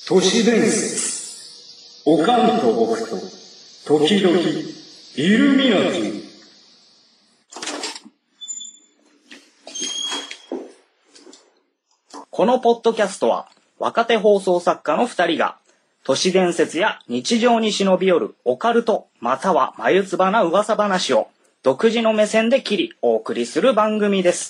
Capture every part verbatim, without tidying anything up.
都市伝説。おかんと僕と時々イルミナティ。 このポッドキャストは若手放送作家のふたりが都市伝説や日常に忍び寄るオカルトまたは眉唾な噂話を独自の目線で切りお送りする番組です。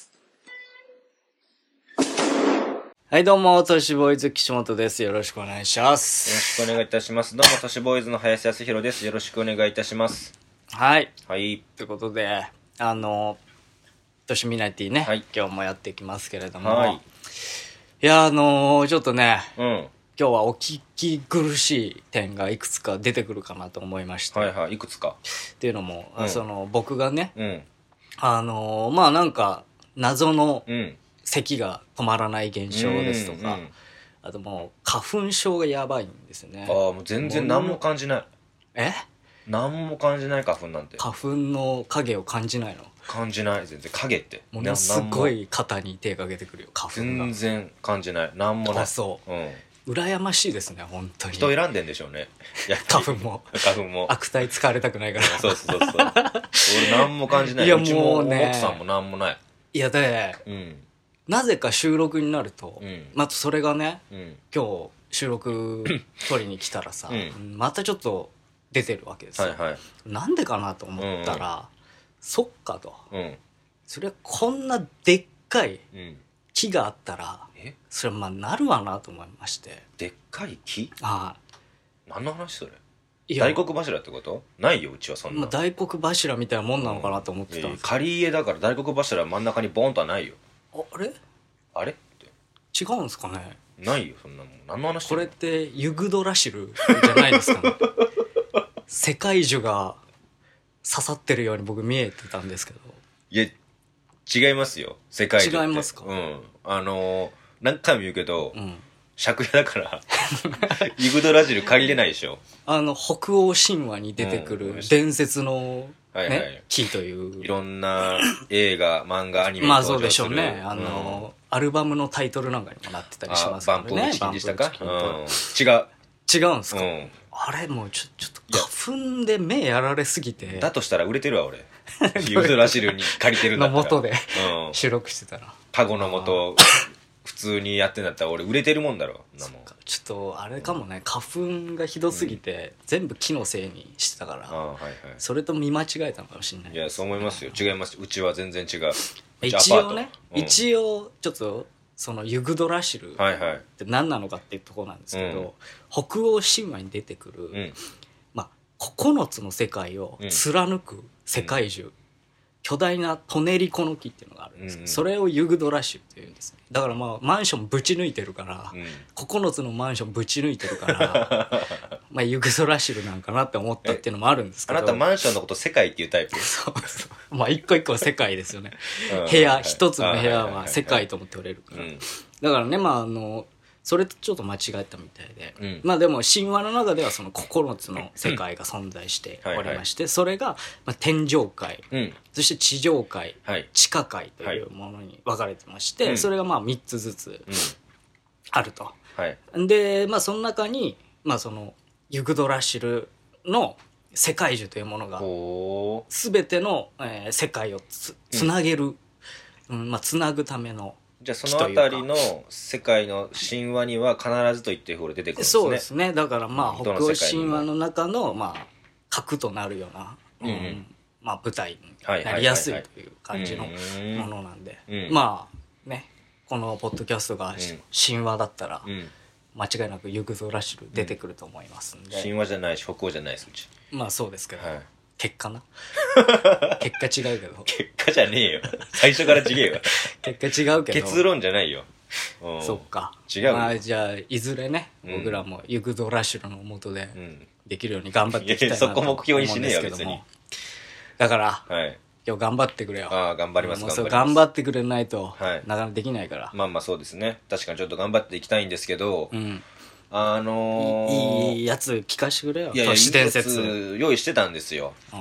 はいどうも、都市ボーイズ岸本です。よろしくお願いします。 よろしくお願いいたします。どうも都市ボーイズの林康弘です。よろしくお願いいたします。 はいはいということで、あの都市ミナティね、はい、今日もやっていきますけれども、はい、いやあのー、ちょっとね、うん、今日はお聞き苦しい点がいくつか出てくるかなと思いまして、 はいはい、いくつかっていうのも、うん、その僕がね、 うん、 あのー、まあなんか謎の、うん咳が止まらない現象ですとか、うんうん、あともう花粉症がやばいんですよね。 ああ、もう全然何も感じない。 え？ 何も感じない花粉なんて。 花粉の影を感じないの？ 感じない、全然。影ってものすごい肩に手かけてくるよ、花粉が。 全然感じない、何もない。 あ、そう、うん、羨ましいですね、本当に。 人選んでんでしょうね。 花粉も花粉も悪態使われたくないからそうそうそうそう俺何も感じない。いやもう、ね、うちも奥さんも何もない。 いやで、うんなぜか収録になると、うん、またそれがね、うん、今日収録取りに来たらさ、うん、またちょっと出てるわけですよ、はいはい、なんでかなと思ったら、うんうん、そっかと、うん、それはこんなでっかい木があったら、うん、それはまあなるわなと思いまして。 でっかい木？ ああ、 何の話それ？大黒柱ってこと？ないようちはそんな、 まあ、大黒柱みたいなもんなのかなと思ってたんですけど、 仮家だから大黒柱真ん中にボーンとはないよ。 あれあれって違うんですかね。 ないよそんなもん。何の話？ これってユグドラシルじゃないですかね世界樹が刺さってるように僕見えてたんですけど。 いや違いますよ、世界樹って。 違いますか？ うんあのー、何回も言うけど、うん、借家だからユグドラシル借りれないでしょ。 あの北欧神話に出てくる伝説の、はいはいね、木といういろんな映画漫画アニメにまあそうでしょうね。あの、うん、アルバムのタイトルなんかにもなってたりしますからね。 バンプーチキンでしたか？うん、違う違うんですか、うん、あれもうちょちょっと花粉で目やられすぎて。 だとしたら売れてるわ俺ユグドラシルに借りてるんだったらの元で、うん、収録してたらカゴの元普通にやってんだったら俺売れてるもんだろ。 そっか、ちょっとあれかもね、花粉がひどすぎて、うん、全部木のせいにしてたから、あ、はいはい、それと見間違えたのかもしれない。 いやそう思いますよ。違います。うちは全然違う。 一応ね、うん、一応ちょっとそのユグドラシルって何なのかっていうところなんですけど、はいはい、北欧神話に出てくる、うん、まあここのつの世界を貫く世界中、うん、巨大なトネリコの木っていうのがあるんですけど、うん、それをユグドラシルっていうんですね。だからまあマンションぶち抜いてるから、うん、ここのつのマンションぶち抜いてるからまあユグドラシルなんかなって思ったっていうのもあるんですけど。 あなたマンションのこと世界っていうタイプ？ そうそうまあ一個一個は世界ですよね部屋一つの部屋は世界と思っておれるから、だからね、まああのそれとちょっと間違えたみたいで、うん、まあでも神話の中ではそのここのつの世界が存在しておりまして、はいはい、それが、まあ、天上界、うん、そして地上界、はい、地下界というものに分かれてまして、はい、それがまあみっつずつあると、はい、でまあその中に、まあ、そのユグドラシルの世界樹というものが全ての、えー、世界を つ, つなげる、うんうんまあ、つなぐための。 じゃあそのあたりの世界の神話には必ずと言っていいほど出てくるんですね。 そうですね。だからまあ北欧神話の中のまあ核となるような、うんうん、まあ舞台になりやすいという感じのものなんで、まあねこのポッドキャストが神話だったら間違いなくユグドラシル出てくると思いますんで、 うん、神話じゃないし北欧じゃないですうち。 まあそうですけど、はい、結果な結果違うけど結果じゃねえよ最初から違えよ結果違うけど結論じゃないよ、 うん、そっか違うよ、 まあ、じゃあいずれね、うん、僕らもユグドラシルの下でできるように頑張っていきたいなと思うんですけども、 いやそこ目標にしねえよ別に。 だから、はい、今日頑張ってくれよ。 ああ頑張ります頑張ります。 頑張ってくれないと、はい、なかなかできないから。 まあまあそうですね、確かにちょっと頑張っていきたいんですけど、うんあのー、いいやつ聞かしてくれよ。 いやいや都市伝説いいやつ用意してたんですよ、うん、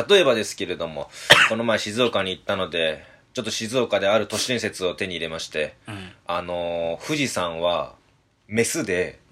例えばですけれどもこの前静岡に行ったのでちょっと静岡である都市伝説を手に入れまして、うん、あのー、富士山はメスで、うん、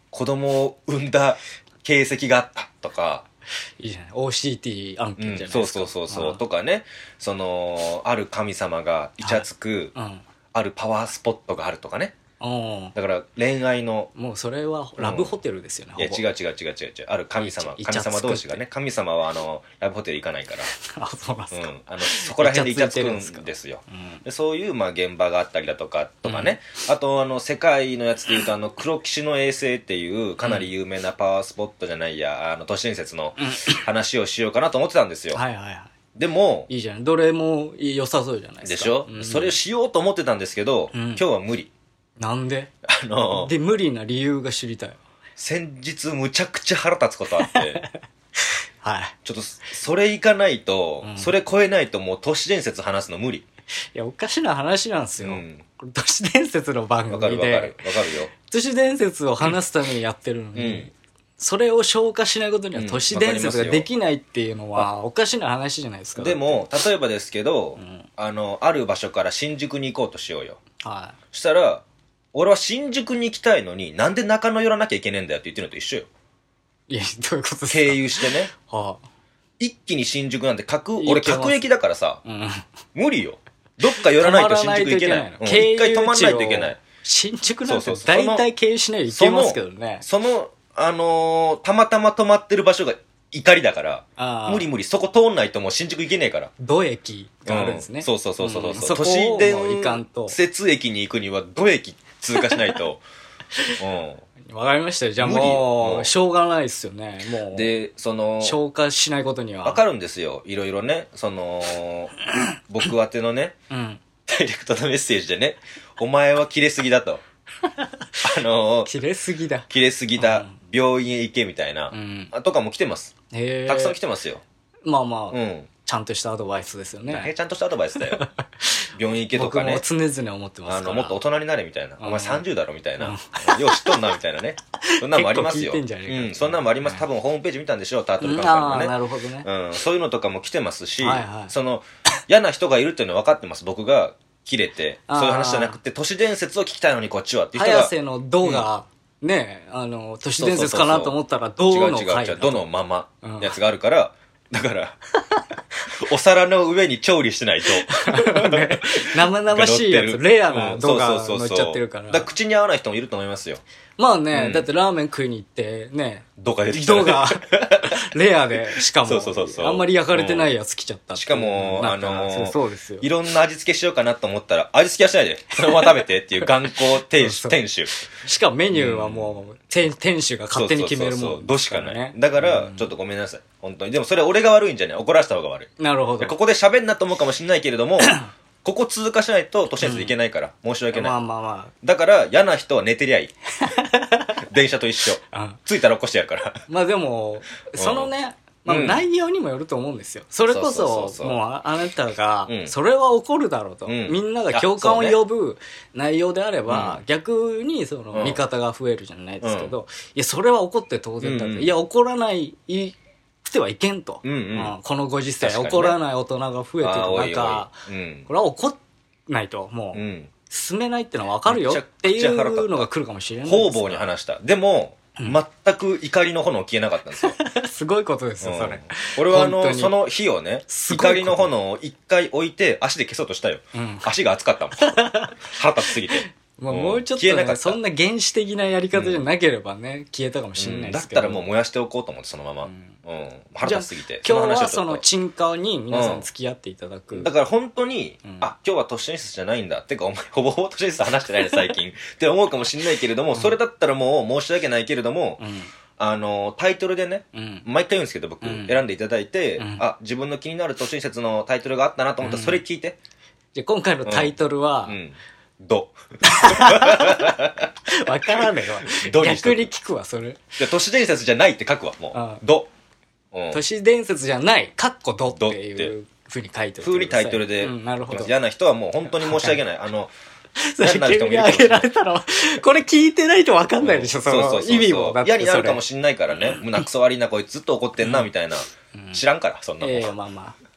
子供を産んだ形跡があったとか、 いいじゃない オーシーティー 案件じゃないですか、 うん、そうそうそうそうとかね、そのある神様がイチャつく、 はい、うん、 あるパワースポットがあるとかね。だから恋愛のもうそれはラブホテルですよね、 うん、いや違う違う違う違う違う、ある神様神様同士がね、神様はあのラブホテル行かないからあ、そうなんですか、 うん、あのそこら辺でイチャつくんですよ、うん、でそういうまあ現場があったりだとかとかね、うん、あとあの世界のやつでいうとあの黒騎士の衛星っていうかなり有名なパワースポットじゃないや、あの都市伝説の話をしようかなと思ってたんですよ、 はいはいはい。 でもいいじゃん、どれも良さそうじゃないですか。 でしょ、 うん、 それをしようと思ってたんですけど、うん、今日は無理。 なんで？ あのー、 で無理な理由が知りたい。 先日むちゃくちゃ腹立つことあってはい、 ちょっとそれいかないと、うん、それ超えないともう都市伝説話すの無理。 いやおかしな話なんですよ、うん、これ都市伝説の番組でわかるわかるわかるよ、都市伝説を話すためにやってるのに、うん、それを消化しないことには都市伝説ができないっていうのはおかしな話じゃないですか。 でも例えばですけど、うん、あのある場所から新宿に行こうとしようよ、はい、そしたら俺は新宿に行きたいのになんで中野寄らなきゃいけねえんだよって言ってるのと一緒よ。 いやどういうことですか。 経由してね、はあ、一気に新宿なんて各俺各駅だからさ、うん、無理よ。どっか寄らないと新宿行けない。うん、一回止まんないといけない。 新宿なんて大体経由しないといけますけどね。 その、そのあのー、たまたま止まってる場所が怒りだから、無理無理、そこ通んないともう新宿行けねえから。 土駅があるんですね。 うん、そうそうそうそう。うん、 そ都市伝説駅に行くには土駅通過しないと。 うん。わかりましたよ。じゃあもう、もうしょうがないですよね。もう。 で、その、 消化しないことには。 わかるんですよ。いろいろね。その、僕宛てのね、うん、ダイレクトのメッセージでね、お前は切れすぎだと。あのー、 切れすぎだ。 切れすぎだ。うん、病院へ行けみたいな、うん、とかも来てます。へー、たくさん来てますよ。 まあまあ、うん、ちゃんとしたアドバイスですよね。 ちゃんとしたアドバイスだよ。病院行けとかね。 僕も常々思ってますから。あの、 もっと大人になれみたいな。お前さんじゅうだろみたいな。よう知っとんなみたいなね。そんなんもありますよ。うん、そんなんもあります。多分ホームページ見たんでしょう、タートルカンパニーのね。 なるほどね。 うん、そういうのとかも来てますし、はいはい、その、嫌な人がいるっていうのは分かってます。僕が切れて、そういう話じゃなくて、都市伝説を聞きたいのにこっちはっていう人が。 早瀬の動画、うん、ねえ、あの、都市伝説かなと思ったら、どうの回だと。違う違う違う、 どのまま、やつがあるから、だから、お皿の上に調理してないと。 ね、生々しいやつ、レアな動画が載っちゃってるから。 だから口に合わない人もいると思いますよ。 まあね、うん、だってラーメン食いに行って、ね、 動画出てきた、ね。 動画、レアで、しかも、そうそうそうそう、あんまり焼かれてないやつ来ちゃったって。 しかも、あのー、 そうですよ。 いろんな味付けしようかなと思ったら、味付けはしないで、そのまま食べてっていう頑固店主、店主。 しかもメニューはもう、うん、店主が勝手に決めるもん、ね。そうそうそう、 どしかない。だから、ちょっとごめんなさい。本当に。でもそれ俺が悪いんじゃない。怒らせた方が悪い。 なるほど。 ここで喋んなと思うかもしれないけれども、ここ通過しないと都市伝説いけないから、うん、申し訳ない。 まあまあまあ。 だから嫌な人は寝てりゃいい。電車と一緒。着いたら起こしてやるから。 まあでも、そのね、まあ、内容にもよると思うんですよ。それこそ、もうあなたが、それは起こるだろうと。みんなが共感を呼ぶ内容であれば、逆にその味方が増えるじゃないですけど、いや、それは起こって当然だって。いや、起こらないくてはいけんと。このご時世、起こらない大人が増えてる中、これは起こらないと、もう、進めないってのは分かるよっていうのが来るかもしれないです。 方々に話した。でも、うん、全く怒りの炎消えなかったんですよ。 すごいことですよ、うん、それ。 俺はあの、その日をね、怒りの炎を一回置いて足で消そうとしたよ。うん、足が熱かったもん。腹立ちすぎて。 もうもうちょっと、ね、そんな原始的なやり方じゃなければね、うん、消えたかもしれないですけど、 うん、だったらもう燃やしておこうと思ってそのまま、うんうん、腹立ちすぎて。 今日はその沈下に皆さん付き合っていただく、 うん、だから本当に、うん、あ今日は都市伝説じゃないんだてかお前ほぼほぼ都市伝説話してないね最近って思うかもしれないけれども、うん、それだったらもう申し訳ないけれども、うん、あのタイトルでね、うん、毎回言うんですけど僕、うん、選んでいただいて、うん、あ自分の気になる都市伝説のタイトルがあったなと思ったらそれ聞いて、うん、 じゃあ今回のタイトルは、うんうんど。 わからねえわ。逆に聞くわ、それ。 じゃ都市伝説じゃないって書くわ、もう。ああど、 うん。都市伝説じゃない、かっこどっていう風に書いてる。 風にタイトルで。 うん、なるほど。 嫌な人はもう本当に申し訳ない。あの、 嫌になる人もいるかもしれない。これ聞いてないとわかんないでしょ、うん、その意味も。 嫌になるかもしんないからね。胸くそ悪いな、こいつずっと怒ってんな、みたいな。知らんから、そんなもん。 ええ、まあまあ。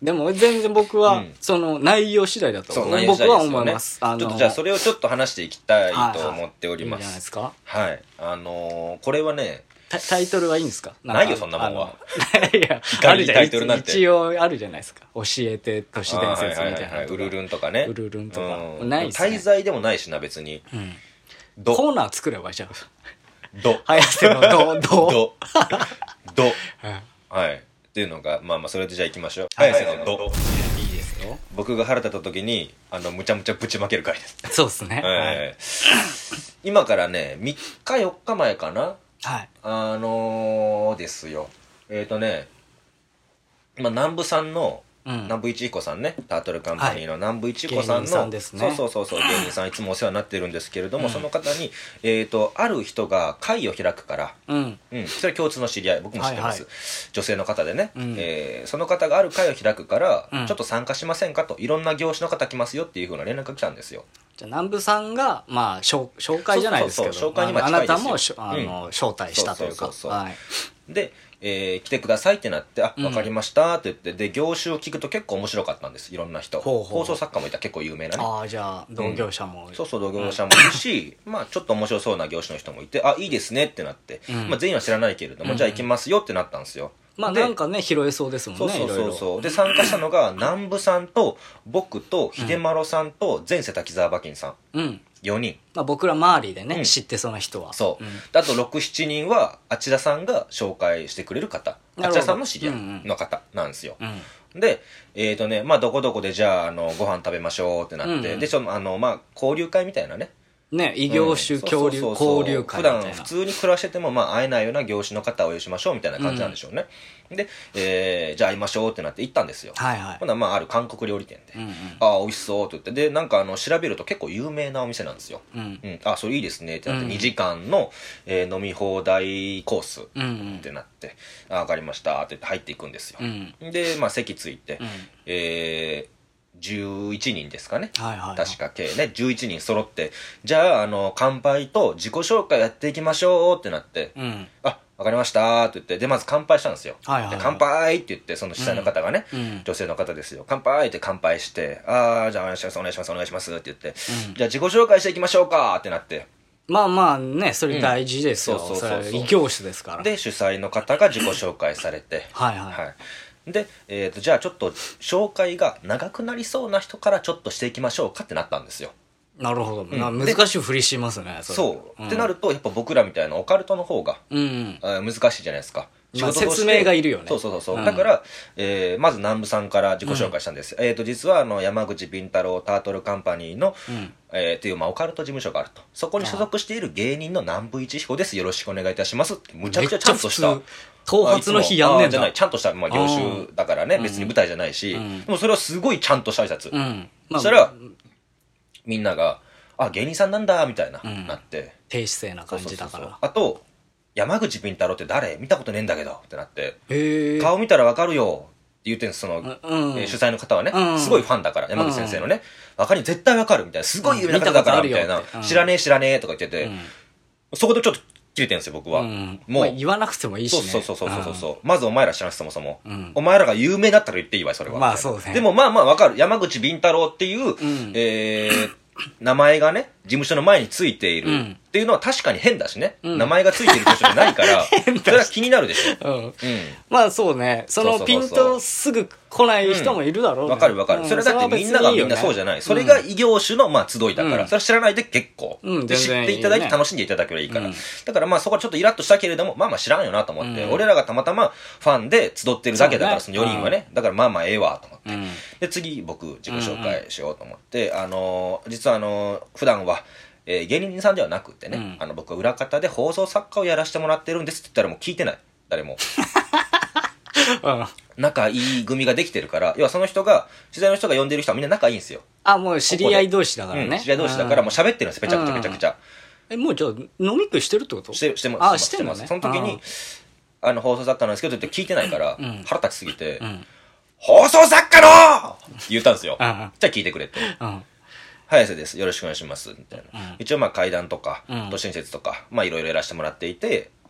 でも全然僕は、その内容次第だと、僕は思います。 ちょっとじゃあそれをちょっと話していきたいと思っております。 いいじゃないですか。 はい。あのー、これはね、 タイトルはいいんですか？ ないよ、そんなもんは。 いや、あるじゃないですか。一応あるじゃないですか。教えて都市伝説みたいな。 ウルルンとかね。 ウルルンとか。ないっすね。 滞在でもないしな、別に。 コーナー作ればいいじゃん。 ド。 早瀬のド、ド。 ド。ド。はい。っていうのが、まあまあ、それでじゃあ行きましょう。早瀬のド。 いいですよ。 僕が腹立った時に、あの、むちゃむちゃぶちまける回です。 そうですね。 今からね、みっかよっかまえかな。 はい。 あのー、ですよ。えっ、ー、とね、まあ、南部さんの、うん、南部一彦さんね、タートルカンパニーの南部一彦さんの、はい、 芸人さんですね、 そうそうそうそう、芸人さんいつもお世話になってるんですけれども、うん、その方に、えっ、ー、と、ある人が会を開くから、うん、うん、それ共通の知り合い、僕も知ってます。はいはい、女性の方でね、うん、えー、その方がある会を開くから、うん、ちょっと参加しませんかと、いろんな業種の方来ますよっていう風な連絡が来たんですよ。 じゃあ南部さんが、まあ、紹介じゃないですけど、 そうそうそう紹介にあなたもあの、うん、招待したというか。 で、えー、来てくださいってなって、あ、わかりましたって言って、で、業種を聞くと結構面白かったんです。いろんな人。ほうほう放送作家もいた結構有名なね。 ああ、じゃあ、同業者も、 うん。そうそう、同業者もいるし、まあ、ちょっと面白そうな業種の人もいて、あ、いいですねってなって、うん、まあ、全員は知らないけれども、うん、じゃあ行きますよってなったんですよ。 まあなんかね、拾えそうですもんね。 そうそうそうそう。で、参加したのが、南部さんと、僕と、秀丸さんと、前世滝沢馬琴さん。うん。よにん。 まあ僕ら周りでね、うん、知ってそうな人は。 そう。うん、あとろく、しちにんは、あちらさんが紹介してくれる方。あちらさんの知り合いの方なんですよ。うんうん、で、えっ、ー、とね、まあどこどこでじゃあ、あの、ご飯食べましょうってなって、うんうん、で、ちょっとあの、まあ交流会みたいなね。 ね、異業種交流、交流会みたいな。 普段普通に暮らしてても、まあ会えないような業種の方をお呼びしましょうみたいな感じなんでしょうね。うん、で、えー、じゃあ会いましょうってなって行ったんですよ。はいはい。ほんならまあある韓国料理店で、うんうん、ああ、美味しそうって言って、で、なんかあの、調べると結構有名なお店なんですよ。うん。うん、あ、それいいですねってなって、にじかんの、えー、飲み放題コースってなって、うんうん、あ、わかりましたって言って入っていくんですよ。うん、で、まあ席ついて、うん、えー、じゅういちにんですかね、はいはいはい、確か計ねじゅういちにん揃って、じゃああの乾杯と自己紹介やっていきましょうってなって、うん、あ、わかりましたって言って、でまず乾杯したんですよ、はいはいはい、で乾杯って言って、その主催の方がね、うん、女性の方ですよ、乾杯って乾杯して、ああじゃあお願いしますお願いしますお願いしますって言って、うん、じゃあ自己紹介していきましょうかってなって、 まあまあね、それ大事ですよ、うん、そうそうそうそう、異業種ですから。 で主催の方が自己紹介されてはいはい、はい、で、えーと、じゃあちょっと紹介が長くなりそうな人からちょっとしていきましょうかってなったんですよ。 なるほど、うん、難しいふりしますね。 そそう、うん、ってなるとやっぱ僕らみたいなオカルトの方が、うんうん、難しいじゃないですか。 まあ、説明がいるよね。 そうそうそう、うん、だから、えー、まず南部さんから自己紹介したんです、うん、えーと実はあの山口敏太郎タートルカンパニーの、うんえー、という、まあ、オカルト事務所があると、そこに所属している芸人の南部一彦です、よろしくお願いいたしますって、むちゃくちゃちゃんとした頭髪の日やんねんだじゃない、ちゃんとした、まあ、業種だからね、別に舞台じゃないし、うん、でもそれはすごいちゃんとした挨拶、うんまあ、そしたらみんながあ芸人さんなんだみたいな、うん、なって低姿勢な感じだから、そうそうそうそう、 あと山口敏太郎って誰見たことねえんだけどってなって、へ顔見たらわかるよって言ってんです、その、うんえー、主催の方はね、うん、すごいファンだから山口先生のね、わかり絶対わかるみたいな、すごい有名な方だからみたいな、うん、知らねえ知らねえとか言ってて、うん、そこでちょっと切れてるんですよ僕は、うん、 もう、まあ、言わなくてもいいしね。 そうそうそうそうそうそう、うん、まずお前ら知らんし、そもそも、うん、お前らが有名だったら言っていいわそれは。 まあそうね。 でもまあまあわかる、山口敏太郎っていう、うん、えー名前がね事務所の前についているっていうのは確かに変だしね、うん、名前がついている事務所じゃないからそれは気になるでしょ、うんうん、 まあそうね、そのピンとすぐ来ない人もいるだろうね。 わ、うん、かるわかる、うん、それだってみんながみんなそうじゃない、それが異業種のまあ集いだから、うん、それは知らないで結構、うん、で知っていただいて楽しんでいただければいいから、うん、だからまあそこはちょっとイラッとしたけれども、まあまあ知らんよなと思って、うん、俺らがたまたまファンで集ってるだけだから、そのよにんはね、うん、だからまあまあええわと思って、うん、で次僕自己紹介しようと思って、うん、あのー、実はあのー、普段はえー、芸人さんではなくてね、うん、あの僕は裏方で放送作家をやらせてもらってるんですって言ったらもう聞いてない、誰も、うん、仲いい組ができてるから、要はその人が取材の人が呼んでる人はみんな仲いいんですよ。 あ、もう知り合い同士だからね、 うん、知り合い同士だからもう喋ってるんです、めちゃくちゃめちゃくちゃ、 うん、えもうじゃあ飲み食いしてるってこと？ してしてます、してます、ね、その時にあの放送作家なんですけどって聞いてないから、うん、腹立ちすぎて、うん、放送作家のって言ったんですよ、じゃあ聞いてくれって、うん早瀬です、よろしくお願いしますみたいな、うん、一応まあ怪談とか、うん、都市伝説とかまあいろいろやらせてもらっていて、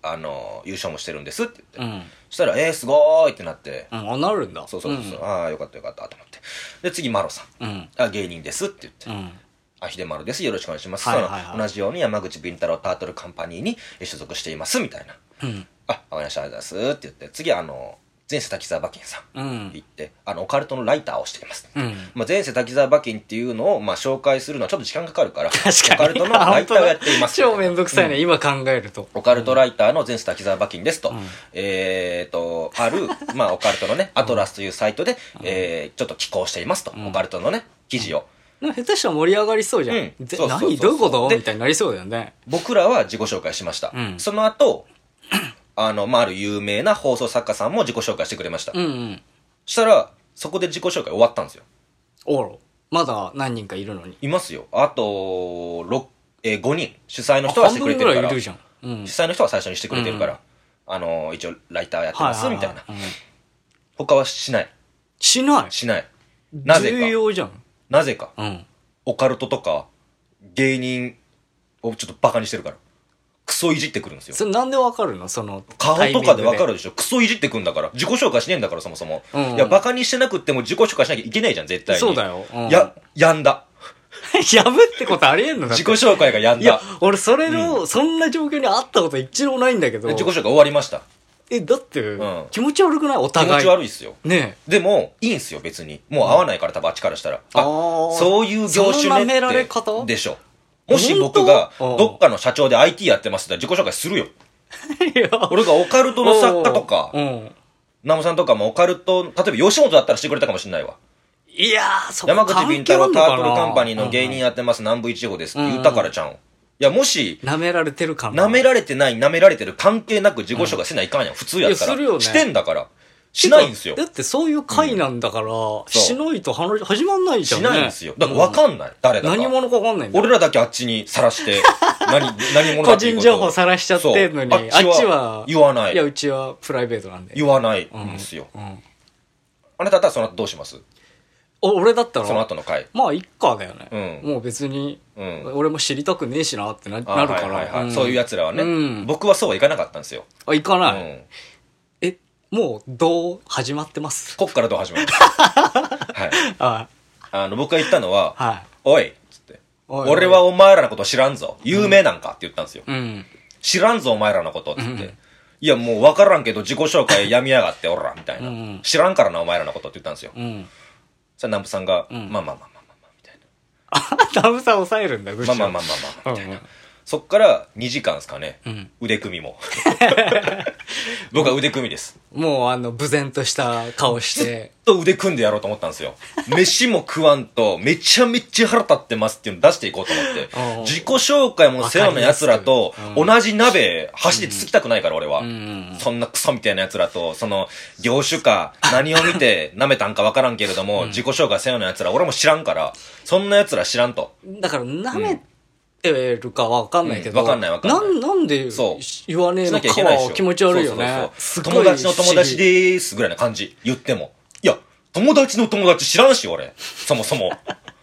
あの優勝もしてるんですって言って、うん、そしたらえーすごーいってなって、 うん、あなるんだ。 そうそうそう、うん、ああよかったよかったと思って、で次マロさん、うん、あ芸人ですって言って、うん、あ秀丸ですよろしくお願いします、はいはいはい、その同じように山口敏太郎タートルカンパニーに所属していますみたいな、うん、あわかりましたありがとうございますって言って、次あの前世滝沢馬琴さん、うん、行ってあのオカルトのライターをしています、うんまあ、前世滝沢馬琴っていうのを、まあ、紹介するのはちょっと時間かかるから確かにオカルトのライターをやっています超めんどくさいね、うん、今考えるとオカルトライターの前世滝沢馬琴ですと、うん、えーとある、まあ、オカルトのねアトラスというサイトで、うんえー、ちょっと寄稿していますと、うん、オカルトのね記事を、 うん、下手したら盛り上がりそうじゃん、うん、そうそうそうそう何どういうことみたいになりそうだよね。 僕らは自己紹介しました、うん、その後あの、まあ、ある有名な放送作家さんも自己紹介してくれました。うんうん。したら、そこで自己紹介終わったんですよ。 おら。まだ何人かいるのに。 いますよ。あと、ろく、えー、ごにん。主催の人はしてくれてるから。半分ぐらいいるじゃん。うん。主催の人は最初にしてくれてるから。うん、あの、一応、ライターやってます、みたいな、うん。他はしない。 しないしない。なぜか。 重要じゃん。 なぜか。うん。オカルトとか、芸人をちょっとバカにしてるから。クソいじってくるんですよ。 それなんでわかるの？その顔とかでわかるでしょ。クソいじってくんだから。自己紹介しねえんだからそもそも。うんうん、いやバカにしてなくっても自己紹介しなきゃいけないじゃん絶対に。 そうだよ。 うん、ややんだ。 やぶってことありえんのだって。 自己紹介がやんだ。 いや俺それの、うん、そんな状況にあったこと一度もないんだけど。 自己紹介終わりました。 えだって、うん、気持ち悪くないお互い。 気持ち悪いっすよ。 ねえ。でもいいんすよ別に。もう合わないから多分あっちからしたら。あ、そういう業種ねってでしょ。もし僕がどっかの社長で アイティー やってますって自己紹介するよ。俺がオカルトの作家とか、ナムさんとかもオカルト、例えば吉本だったらしてくれたかもしれないわ。 いやー、そこ山口敏太郎タートルカンパニーの芸人やってます南部一号ですって言ったからちゃうん。いや、もし、 舐められてる感な。 舐められてない、舐められてる関係なく自己紹介せないかんやん。普通やったら。してんだから。しないんですよ。 だってそういう回なんだから、うん、しないと話始まんないじゃんね。 しないんですよ。だから分かんない。うん、誰だか。 何者か分かんないんだよ。 俺らだけあっちにさらして、何、何者だっていうこと個人情報さらしちゃってんのに、あっちは、 言わない。 いや、うちはプライベートなんで。 言わないんですよ。うんうん、あなただったらその後どうします？ 俺だったらその後の回。 まあ、一家だよね。うん、もう別に、うん、俺も知りたくねえしなって な, なるから、はいはいはいうん。そういう奴らはね、うん。僕はそうはいかなかったんですよ。 あ、いかない。うんもう、どう始まってます。 こっからどう始まります。はい。ああの、僕が言ったのは、はい、おいっつって、おいおい俺はお前らのこと知らんぞ。有名なんかって言ったんですよ。うん、知らんぞお前らのことっつって。うん、いや、もう分からんけど自己紹介やみやがっておら、みたいな、うん。知らんからなお前らのことって言ったんですよ。うん、そしたら南部さんが、うん、まあまあまあまあまあまあ、みたいな。あ、南部さん抑えるんだ、 まあまあまあまあまあ、みたいな。うんうんそっからにじかんですかね、うん、腕組みも僕は腕組みです。 もうあの無然とした顔してずっと腕組んでやろうと思ったんですよ。飯も食わんとめちゃめちゃ腹立ってますっていうの出していこうと思って自己紹介もせよのやつらと同じ鍋箸でつつきたくないから俺は、うん、そんなクソみたいなやつらとその業種か何を見て舐めたんか分からんけれども、うん、自己紹介せよのやつら俺も知らんからそんなやつら知らんとだから舐め、うんてるかわかんないけど、 うん、わかんないわかんない。 な、なんで言わねえのかは気持ち悪いよね。 そうそうそう友達の友達でーすぐらいな感じ。言っても。いや、友達の友達知らんし、俺。そもそも。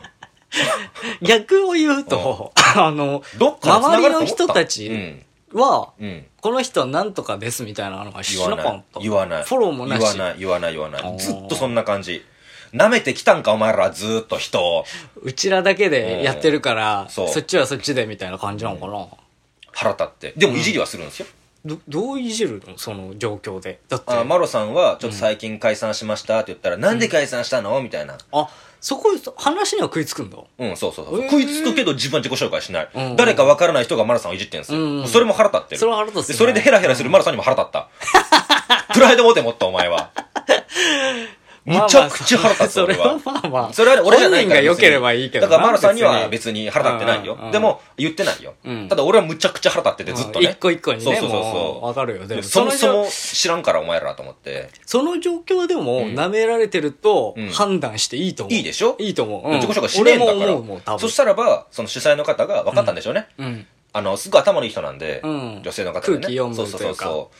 逆を言うと、うん、あの、どっか周りの人たちは、うん、この人は何とかですみたいなのが知らなかった。 言わない。 フォローもなし。 言わない、言わない、言わない。ずっとそんな感じ。舐めてきたんかお前らはずーっと人をうちらだけでやってるから、うん、そ, そっちはそっちでみたいな感じなのかな、うん、 腹立ってでもいじりはするんですよ、 うん、ど, どういじるのその状況でだってあマロさんはちょっと最近解散しましたって言ったら、うん、なんで解散したのみたいなあそこ話には食いつくんだうんそうそうそう、えー、食いつくけど自分は自己紹介しない、うんうん、誰か分からない人がマロさんをいじってんですよ、うんうん、それも腹立ってるそれは腹立つ、ね、 それでヘラヘラするマロさんにも腹立った、うん、プライド持てもっとお前はむちゃくちゃ腹立つ、 それはまあまあ。 それは俺じゃないから。 本人が良ければいいけど。 だからマロさんには別に腹立ってないよ。でも、言ってないよ。ただ俺はむちゃくちゃ腹立っててずっとね。 一個一個にね。 そうそうそう。 わかるよ。 でもそもそも知らんからお前らと思って。 その状況でも舐められてると判断していいと思う。 いいでしょいいと思う。 自己紹介しねえんだから。そしたらば、その主催の方が分かったんでしょうね。あの、すごい頭のいい人なんで、女性の方でね。 空気読むというか。 そうそうそう。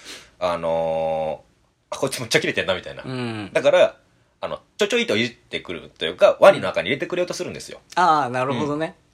あのー、こいつむっちゃキレてんなみたいな。だから、あの、ちょちょいといじってくるというか、ワニの中に入れてくれようとするんですよ。 ああ、なるほどね。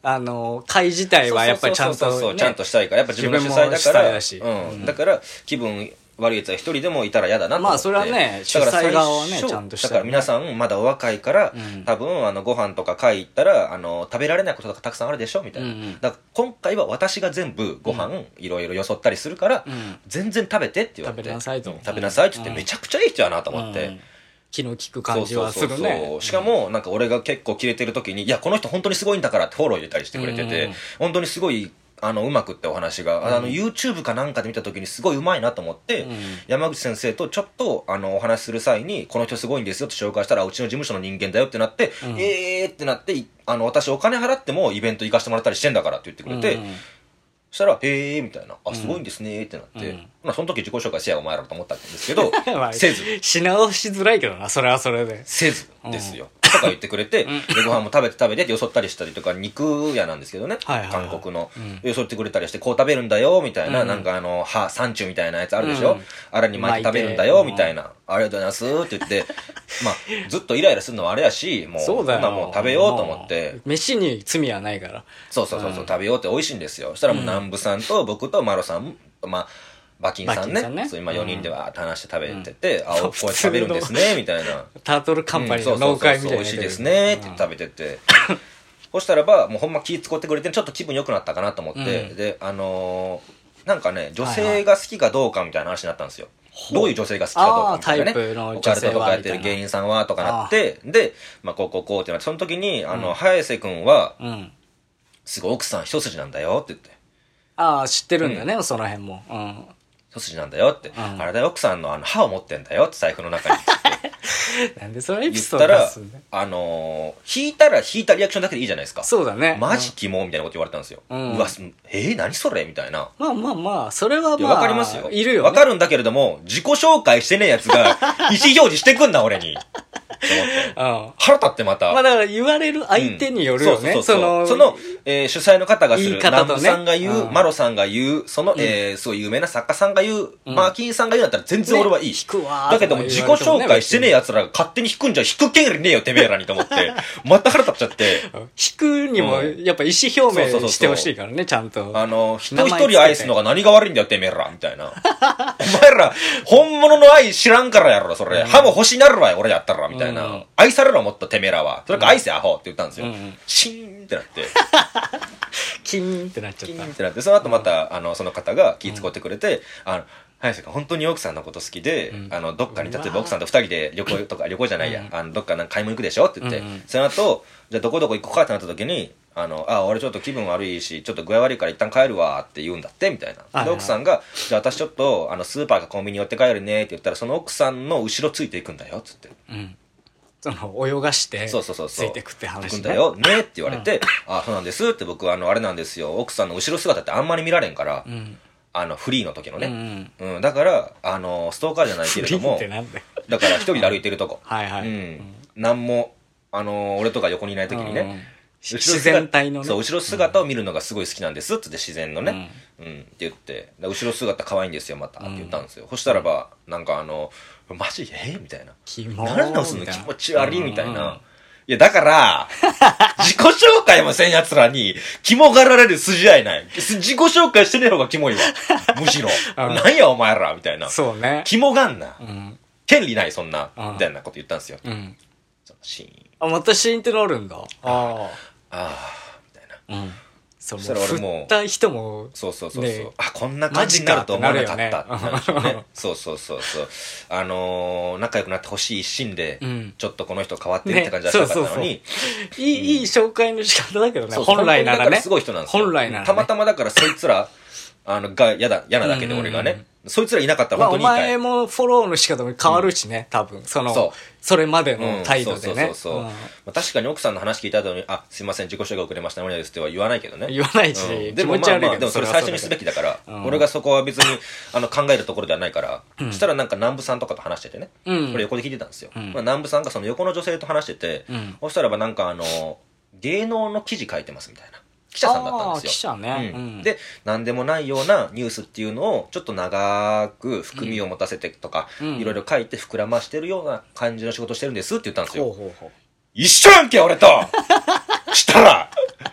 あの会自体はやっぱりちゃんと、ね、 そうそうそうそうちゃんとしたいからやっぱ自分の主催だからだし、うん、うん、だから気分悪いやつは一人でもいたら嫌だなと思って。 まあそれはね主催側はねちゃんとしたい、ね、 だから皆さんまだお若いから、うん、多分あのご飯とか会行ったらあの食べられないこととかたくさんあるでしょみたいな、うんうん、だから今回は私が全部ご飯、うん、いろいろよそったりするから、うん、全然食べてって言われて食べなさいと、 うん、食べなさいって言って、うん、めちゃくちゃいい人やなと思って、うん気の利く感じはするね。そうそうそうそうしかもなんか俺が結構キレてる時にいやこの人本当にすごいんだからってフォロー入れたりしてくれてて、うん、本当にすごいあのうまくってお話が、うん、あの YouTube かなんかで見た時にすごいうまいなと思って、うん、山口先生とちょっとあのお話しする際にこの人すごいんですよって紹介したらうちの事務所の人間だよってなって、うん、えーってなってあの私お金払ってもイベント行かせてもらったりしてんだからって言ってくれて、うんそしたら、へーみたいな、あ、すごいんですねってなって、うん、まあその時自己紹介せやお前らと思ったんですけど、まあ、せず。 し直しづらいけどな、それはそれで。 せずですよ。とか言ってくれて、でご飯も食べて食べてってよそったりしたりとか、肉屋なんですけどね、はいはいはい、韓国の、うん、よそってくれたりして、こう食べるんだよ、みたいな、うん、なんかあの、は、サンチュみたいなやつあるでしょ、うん、あれに巻いて食べるんだよ、みたいな、ありがとうございますって言って、まあ、ずっとイライラするのはあれやし、もう、 そうだよもう食べようと思って。 飯に罪はないから。 そうそうそうそう、うん、食べようって美味しいんですよ。そしたらもう南部さんと僕とマロさん、まあ、馬琴さんね、ねそう今よにんでわーって話して食べてて、うん、あ、こう食べるんですね、みたいな。 タートルカンパニーの農会みたいな、 うん。そうそうそうそう美味しいですね、って食べてて。そしたらば、もうほんま気使ってくれて、ちょっと気分良くなったかなと思って、うん、で、あのー、なんかね、女性が好きかどうかみたいな話になったんですよ。はいはい、どういう女性が好きかどうかみたいなね。オカルトとかやってる芸人さんはとかなって、で、まあ、こうこうこうってなって、その時に、あの、うん、早瀬くんは、うん、すごい奥さん一筋なんだよって言って。 ああ、知ってるんだね、うん、その辺も。うん一筋なんだよって、うん、あれだよ奥さんのあの歯を持ってんだよって財布の中になんでそのエピソード出すんだ言ったらあのー、引いたら引いたリアクションだけでいいじゃないですかそうだねマジキモみたいなこと言われたんですよ、うん、うわえー、何それみたいなまあまあまあそれはまあわかりますよいるよ、ね、 わかるんだけれども自己紹介してねえやつが意思表示してくんな俺にと思って、うん、腹立ってまたまあだから言われる相手によるよね、 うん、そうそうそうその、そのえー、主催の方がする言い方とね南部さんが言う、うん、マロさんが言うその、うんえー、すごい有名な作家さんが言う、うん、マーキンさんが言うんだったら全然俺はいい、ね、 引くわだけども自己紹介してねえ奴らが勝手に引くんじゃ引く権利ねえよてめえらにと思ってまた腹立っちゃって引くにもやっぱ意思表明してほしいからねちゃんとあの人一人愛すのが何が悪いんだよてめえらみたいなお前ら本物の愛知らんからやろそれ、うん、歯も欲しなるわよ俺やったらみたいな、うん、愛されろもっとてめえらはそれか愛せアホって言ったんですよ、うんうん、シーンってなってキーンってなっちゃったキーンってなってその後また、うん、あのその方が気遣ってくれて、うん、あの早瀬君本当に奥さんのこと好きで、うん、あのどっかに例えば奥さんと二人で旅行とか旅行じゃないや、うん、あのどっかなんか買い物行くでしょって言って、うんうん、その後じゃあどこどこ行こうかってなった時にあのあ俺ちょっと気分悪いしちょっと具合悪いから一旦帰るわって言うんだってみたいなで奥さんがじゃあ私ちょっとあのスーパーかコンビニ寄って帰るねって言ったらその奥さんの後ろついていくんだよっつって、うんその泳がしてついてくって話ね。 行くんだよねって言われて、うん、あそうなんですって僕あのあれなんですよ奥さんの後ろ姿ってあんまり見られんから、うん、あのフリーの時のね、うんうん、だからあのストーカーじゃないけれどもだから一人で歩いてるとこ、 はいはい、うん、 何もあの俺とか横にいない時にね、うん自然体のねそう後ろ姿を見るのがすごい好きなんですって自然のね、うん、うん、って言って後ろ姿可愛いんですよまたって言ったんですよ、うん、そしたらばなんかあのマジえみたいな何直すの気持ち悪いみたいな、うん、いやだから自己紹介もせんやつらに肝がられる筋合いない自己紹介してねえ方がキモいわむしろなんやお前らみたいなそうね肝がんな、うん、権利ないそんなみたいなこと言ったんですよ、うん、そのシーンあまたシーンってなるんだああああみたいな、うん、 そしたら俺も振った人もそうそうそうそう、ね、あこんな感じになると思わなかったってなるでしょうねそうそうそうそうあのー、仲良くなってほしい一心で、うん、ちょっとこの人変わってるって感じはしたかったのに、ね、そうそうそういい、うん、いい紹介の仕方だけどね本来ならねすごい人なんですよ本来なら、ね、 たまたまだからそいつらあのが嫌だ嫌なだけで俺がね、うんうんうんそいつらいなかったら本当にいいかい、まあ、お前もフォローの仕方も変わるしね、うん、多分その そ, それまでの態度でね確かに奥さんの話聞いた後にあすいません自己紹介遅れました何々ですっては言わないけどね言わないし、うん、でも気持ち悪いけど、まあまあ、 でもそれ最初にすべきだから、うん、俺がそこは別にあの考えるところではないから、うん、そしたらなんか南部さんとかと話しててね、うん、これ横で聞いてたんですよ、うんまあ、南部さんがその横の女性と話してて、うん、そしたらばなんかあの芸能の記事書いてますみたいな記者さんだったんですよ。 記者ね、 うんうん、で何でもないようなニュースっていうのをちょっと長く含みを持たせてとか、うん、いろいろ書いて膨らましてるような感じの仕事してるんですって言ったんですよ。ほうほうほう一緒やんけ俺としたら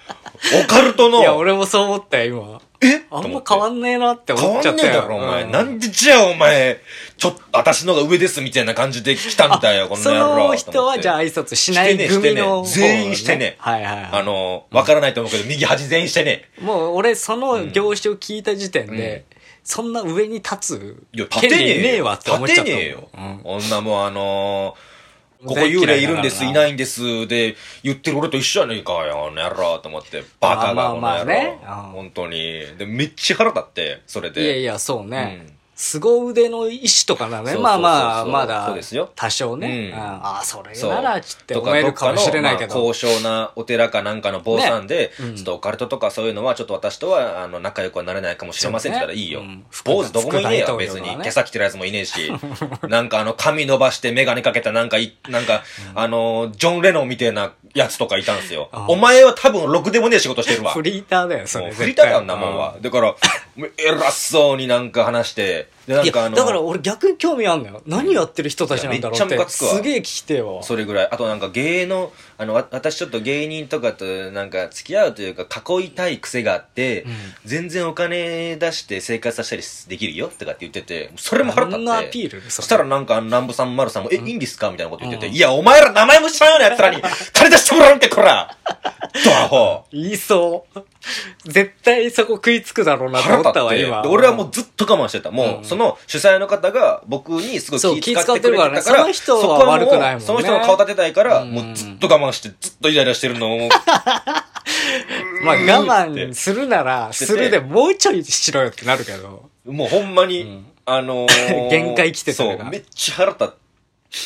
オカルトの。 いや、俺もそう思ったよ、今。 えあんま変わんねえなって思っちゃったよ。 変わんねえだろ、お前。うん、なんでじゃあお前、ちょっと、私のが上ですみたいな感じで来たんだよ、この野郎。 その人はじゃあ挨拶しない組の、 ね、全員してね。 はいはいはい。 あの、わからないと思うけど、右端全員してね。 もう俺、その業種を聞いた時点で、うん、そんな上に立つ権利ねえわって思っちゃった。 立てねえよ。うん、女もあのー、ここ幽霊いるんです、いないんです、で、言ってる俺と一緒やねえかよ、あの野郎と思って。バカが、この野郎。本当に。で、めっちゃ腹立って、それで。 いやいや、そうね。うん凄腕の医師とかなね。まあまあ、まだ、多少ね。うん、ああ、それなら、ちって思えるかもしれないけど。 高尚なお寺かなんかの坊さんで、ねうん、ちょっとオカルトとかそういうのは、ちょっと私とは、あの、仲良くはなれないかもしれませんって言ったらいいよ。ねうん、坊主どこもいねえよ、別に。今朝来てるやつもいねえし。なんかあの、髪伸ばしてメガネかけたなんかい、なんか、うん、あの、ジョン・レノンみたいなやつとかいたんですよ。お前は多分、ろくでもねえ仕事してるわ。 フリーターだよ、それ。 フリーターだんなもんは。だから、偉そうになんか話して、 でなんかあのだから俺逆に興味あんのよ。何やってる人たちなんだろうって。めっちゃムカつくわ。すげえ聞きてよ。 それぐらい。あとなんか芸能、あの、私ちょっと芸人とかとなんか付き合うというか囲いたい癖があって、うん、全然お金出して生活させたりできるよとかって言ってて、それも腹立って。そんなアピールそしたらなんか南部さん丸さんも、え、いいんですかみたいなこと言ってて、うん、いや、お前ら名前も知らんような奴らに金出してもらうんって、こらドアホ言いそう。絶対そこ食いつくだろうなと思ったわ、今。 俺はもうずっと我慢してた。もう、うん、その主催の方が僕にすごい気遣ってくれてたから、 その人は悪くないもんね。 その人の顔立てたいから、うん、もうずっと我慢して、ずっとイライラしてるのを。 まあ我慢するなら、するでもうちょいしろよってなるけど。 もうほんまに、うん、あのー、 限界来てたから。 そう、めっちゃ腹立って、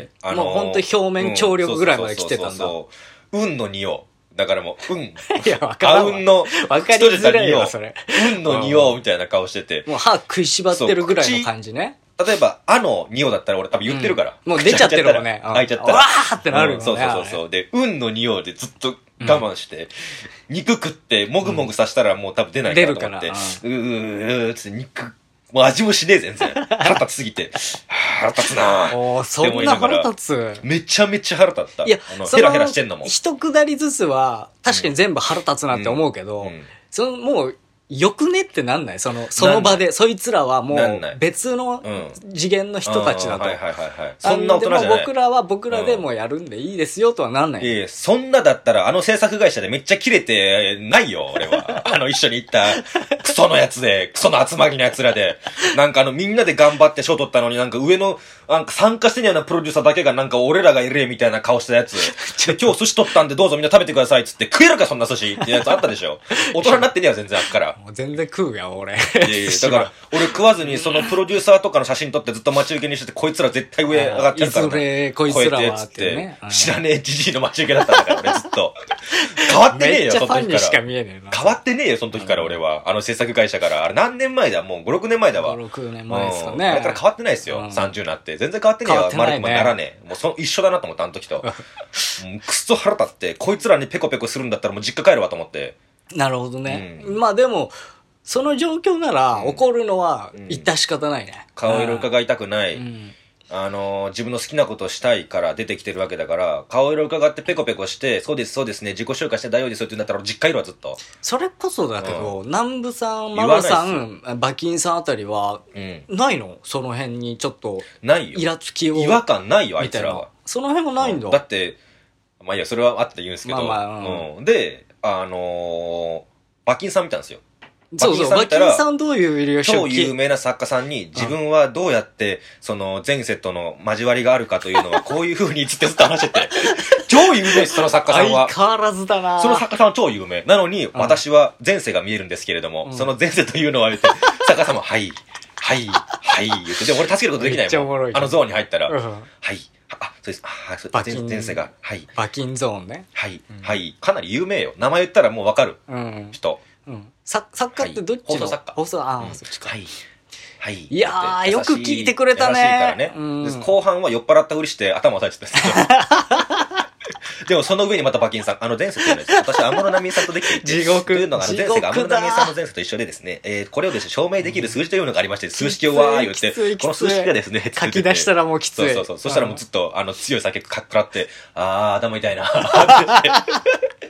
うん、あのー、もうほんと表面張力ぐらいまで来てたんだ。 運の匂い。だからもう、うん。いや、わかる。 あうんの、 わかりづらいわ、それ。 うんの匂いみたいな顔してて。 もう歯食いしばってるぐらいの感じね。 例えば、あの匂いだったら俺多分言ってるから。 うん、もう出ちゃってるもんね。 開いちゃったら。 わーってなるよね、うん。 そうそうそう。で、うんの匂いでずっと我慢して、うん、肉食ってもぐもぐさせたらもう多分出ないからと思って。出るから。うーうーつって肉、もう味もしねえ全然。腹立ちすぎて。腹立つなぁ。 おー、そんな腹立つ。 めちゃめちゃ腹立った。 いや、 あのヘラヘラしてんのも。 一くだりずつは、確かに全部腹立つなって思うけど、うんうん、その、もう、よくねってなんないその、その場で、そいつらはもう、別の次元の人たちだと。 はいはいはいはい。そんな大人じゃない。 僕らは僕らでもやるんでいいですよとはなんない。 いやそんなだったら、あの制作会社でめっちゃキレてないよ、俺は。あの、一緒に行った、クソのやつで、クソの集まりのやつらで。なんかあの、みんなで頑張って賞取ったのになんか上の、なんか参加してんようなプロデューサーだけがなんか俺らがいるえみたいな顔したやつ。で、今日寿司取ったんでどうぞみんな食べてくださいっつって食えるかそんな寿司ってやつあったでしょ。大人になってねえよ、全然あっから。 もう全然食うやん、俺。いやいや、だから、俺食わずにそのプロデューサーとかの写真撮ってずっと待ち受けにしてて、こいつら絶対上上がってるから。 いずれ、こいつらはってね。 知らねえじじいの待ち受けだったんだから、俺ずっと。変わってねえよ、その時から。 めっちゃファンにしか見えねえな。 変わってねえよ、その時から俺は。あの制作会社から。あれ何年前だもうご、ろくねんまえだわ。 ご、ろくねんまえですかね。 あれから変わってないですよ。さんじゅうになって。全然変わってねえよ。マルクマンならねえ。もうそ一緒だなと思った、あの時と。もうくっそ腹立って、こいつらにペコペコするんだったらもう実家帰るわと思って。 なるほどね。まあでも、その状況なら怒るのは致し方ないね。 顔色伺いたくない。あのー、自分の好きなことをしたいから出てきてるわけだから、顔色伺ってペコペコして、そうですそうですね、自己紹介して大丈夫ですよって言うんだったら実家いるわずっと。 それこそだけど、うん、南部さん、ママさん、馬金さんあたりは、うん、ないのその辺にちょっと、 ないよ。 イラつきを。 違和感ないよ、あいつらは。 その辺もないんだ。うん、 だって、まあいいや、それはあって言うんですけど、 まあまあうんうん、で、あのー、馬金さん見たんですよ。 そうそう、馬金さんどういう入りをし超有名な作家さんに自分はどうやって、その前世との交わりがあるかというのはこういう風につってずっと話してて、超有名です、その作家さんは。 相変わらずだな。 その作家さんは超有名。なのに、私は前世が見えるんですけれども、うん、その前世というのは言って、作家さんも、はい、はい、はい、言って、でも俺助けることできないもん。 もあのゾーンに入ったら、 うん、 はい、あ、そうです、あ、そう前, 前世が、はい。 馬金ゾーンね。 はい、うん、はい、かなり有名よ。名前言ったらもうわかる、うん、人。 うん。作家ってどっちの、 放送作家。 放送、ああ、 うん、 そっちか。 はい。はい。 いやー、よく聞いてくれたね。 優しいからね。うん、後半は酔っ払ったふりして頭を押さえてた。でもその上にまた馬金さん、あの前世というのは、私は安室奈美恵さんとできていて、 地獄。 というのが、あの前世が安室奈美恵さんの前世と一緒でですね、えー、これをですね、証明できる数字というのがありまして、数式をわー言って、この数式がですね、 書き出したらもうきつい。 そうそうそう。そしたらもうずっと、あの、強い酒かっくらって、あー、頭痛いな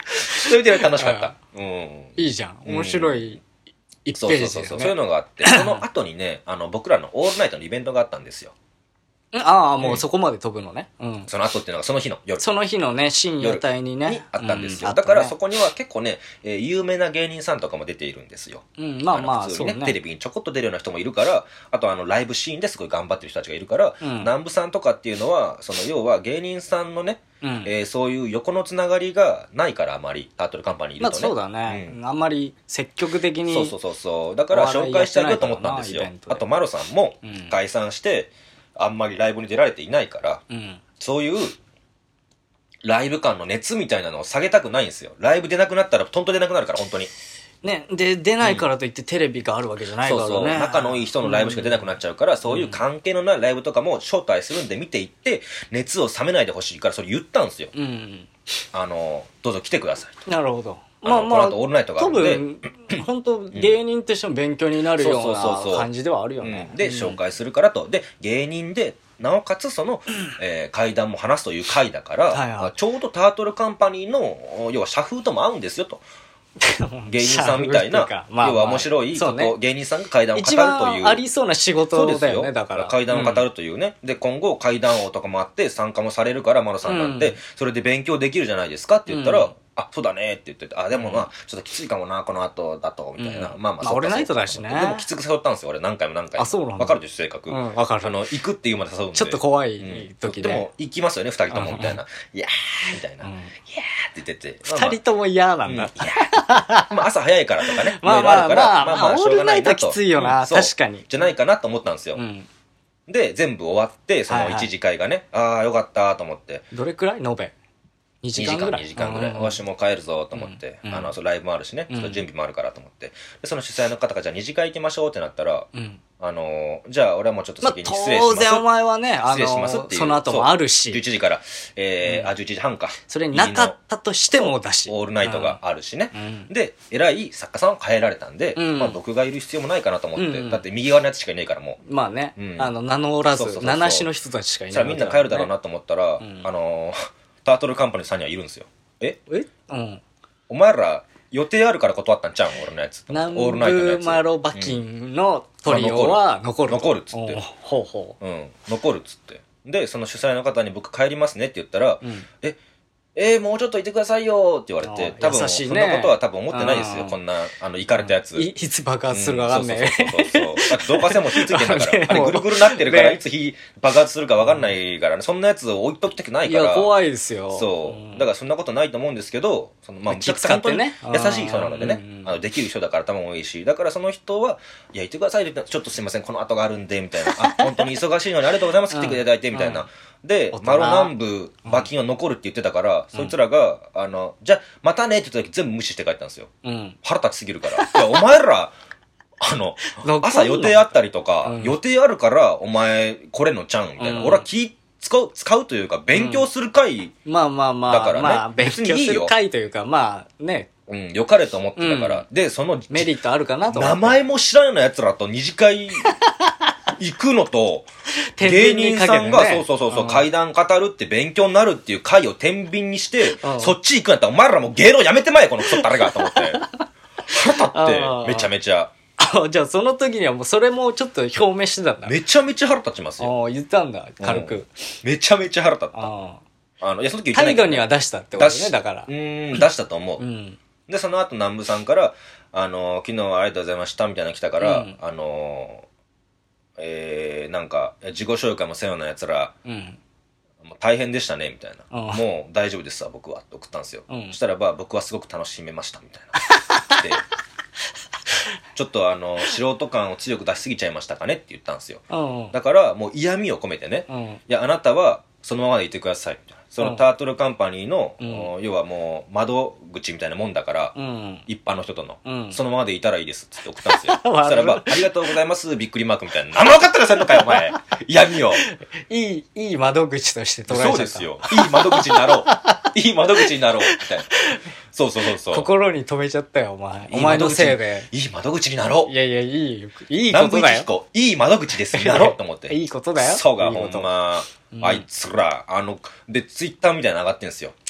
そういう意味で楽しかった。うん。 いいじゃん。面白い一ページですね。 そうそうそう。そういうのがあって、その後にね、あの、僕らのオールナイトのイベントがあったんですよ。 ああ、もうそこまで飛ぶのね。うん。 その後っていうのがその日の夜。 その日のね、深夜帯にね。 にあったんですよ。だからそこには結構ね、えー、有名な芸人さんとかも出ているんですよ。 うん、まあまあ、 普通にね、テレビにちょこっと出るような人もいるから、あとあの、ライブシーンですごい頑張ってる人たちがいるから、うん、南部さんとかっていうのは、その要は芸人さんのね、うん、えー、そういう横のつながりがないからあまり、タートルカンパニーいるとね。 まあそうだね。うん、あんまり積極的に。 そうそうそうそう。だから紹介したいなと思ったんですよ。あと、マロさんも解散して、あんまりライブに出られていないから、うん、そういうライブ感の熱みたいなのを下げたくないんですよ。ライブ出なくなったらトント出なくなるから、本当に。 ね、で、出ないからといってテレビがあるわけじゃないからね。 そうそう。仲のいい人のライブしか出なくなっちゃうから、うん、そういう関係のないライブとかも招待するんで見ていって、熱を冷めないでほしいから、それ言ったんですよ。うん、あの、どうぞ来てください。 なるほど。 まあまあ、この後オールナイトがあるんで。 多分、本当芸人としても勉強になるような感じではあるよね。 で、紹介するからと。で、芸人で、なおかつその、えー、怪談も話すという回だから、はいはい、ちょうどタートルカンパニーの、要は社風とも合うんですよと。芸人さんみたいな、まあまあ、要は面白い、そね、芸人さんが怪談を語るという。一番ありそうな仕事だよね、だから。 怪談を語るというね。うん、で、今後怪談王とかもあって参加もされるから、マロさんなんて、うん、それで勉強できるじゃないですかって言ったら、うん、あ、そうだねって言ってて、あ、でもまあ、ちょっときついかもな、この後だと、みたいな。うん、まあまあ、 まあ、俺ナイトだしね。 でもきつく誘ったんですよ、俺何回も何回も。 あ、そうなんだ。 わかるでしょ、性格。 うん、わかる。 あの、行くっていうまで誘うんで。 ちょっと怖い時で。 でも、行きますよね、二人とも、みたいな。いやー、みたいな。いやーって言ってて。 二人とも嫌なんだ。いやー。まあ、朝早いからとかね。 まあまあまあ、まあまあ、オールナイトきついよな、確かに。 じゃないかなと思ったんですよ。で、全部終わって、その一次会がね、あー、よかったと思って。 どれくらい延べにじかんぐらい。 にじかんぐらい。わしも帰るぞと思って、あの、ライブもあるしね、準備もあるからと思って。で、その主催の方が、じゃあ二次会行きましょうってなったら、あの、じゃあ俺はもうちょっと先に失礼します。 当然お前はね、失礼しますっていう。その後もあるし。 じゅういちじから、えー、あ、じゅういちじはんか。 それになかったとしてもだし。 オールナイトがあるしね。で、偉い作家さんを変えられたんで、まあ僕がいる必要もないかなと思って、だって右側のやつしかいないからもう。まあね、あの、名乗らず、名なしの人たちしかいない。 じゃあみんな帰るだろうなと思ったら、あの、タートルカンパニーさんにはいるんですよ。ええうん。 お前ら、予定あるから断ったんちゃうん俺のやつ。 南部マロバキンのトリオは残る。 残るっつって。 ほうほう。うん。残るっつって。で、その主催の方に僕帰りますねって言ったら、え、えー、もうちょっといてくださいよって言われて、多分、そんなことは多分思ってないですよ。こんな、あの、行かれたやつ。 いつ爆発するかわかんない。 そうそうそうそう。だって導火線も火ついてんだから。あれぐるぐるなってるから、いつ火爆発するかわかんないからね。そんなやつを置いときたくないから。 いや、怖いですよ。 そう。だからそんなことないと思うんですけど、その、まあ、むちゃくちゃ本当に優しい人なのでね。あの、できる人だから頭もいいし。だからその人は、いや、いてくださいって言ったら、ちょっとすいません、この後があるんで、みたいな。あ、本当に忙しいのにありがとうございます。来てくれただいて、みたいな。で、マロ南部、馬金は残るって言ってたから、そいつらが、あの、じゃあ、またねって言った時全部無視して帰ったんですよ。うん、腹立ちすぎるから。いや、お前ら、あの、朝予定あったりとか、うん、予定あるから、お前、これのちゃんみたいな。うん、俺は気使う、使うというか、勉強する会、 うん、まあまあまあ、だからね、まあ、勉強する会というか、まあね。 うん、良かれと思ってたから。うん、で、その、 メリットあるかなと思って。 名前も知らんような奴らと二次会、行くのと、芸人さんが、ね、そうそうそうそう、うん、怪談語るって勉強になるっていう回を天秤にして、うん、そっち行くんやったらお前らもう芸能やめてまえこのクソ誰がと思って。腹立って、めちゃめちゃ。 あ、じゃあその時にはもうそれもちょっと表明してたんだ。 めちゃめちゃ腹立ちますよ。 ああ、言ったんだ、軽く。うん、 めちゃめちゃ腹立った。ああの、いや、その時言ってないけど、ね。 態度には出したってことね、だから。 うん、出したと思う。うん、で、その後南部さんから、あの、昨日はありがとうございましたみたいなの来たから、うん、あの、えー、なんか、自己紹介もせんような奴ら、うん、もう大変でしたね、みたいな。うん、もう大丈夫ですわ、僕は。って送ったんですよ。うん、そしたらば、僕はすごく楽しめました、みたいな。で、ちょっとあの、素人感を強く出しすぎちゃいましたかねって言ったんですよ。うん、だから、もう嫌味を込めてね、うん、いや、あなたはそのままでいてください、みたいな。そのタートルカンパニーの、うん、要はもう窓口みたいなもんだから、うん、一般の人との、うん、そのままでいたらいいですって送ったんですよ。そしたらば、ありがとうございます、びっくりマークみたいな。あんま分かったらせんのかよ、お前。嫌味を。 いい、いい窓口として捉えちゃった。 そうですよ。いい窓口になろう。いい窓口になろう、みたいな。そうそうそうそう。 心に留めちゃったよ、お前。お前のせいで。 いい窓口になろう。 いやいや、いい、いいことだよ。 いい窓口ですになろうと思って。 いいことだよ。 そうが、ほんま。あいつら、あの、で、ツイッターみたいなの上がってんすよ。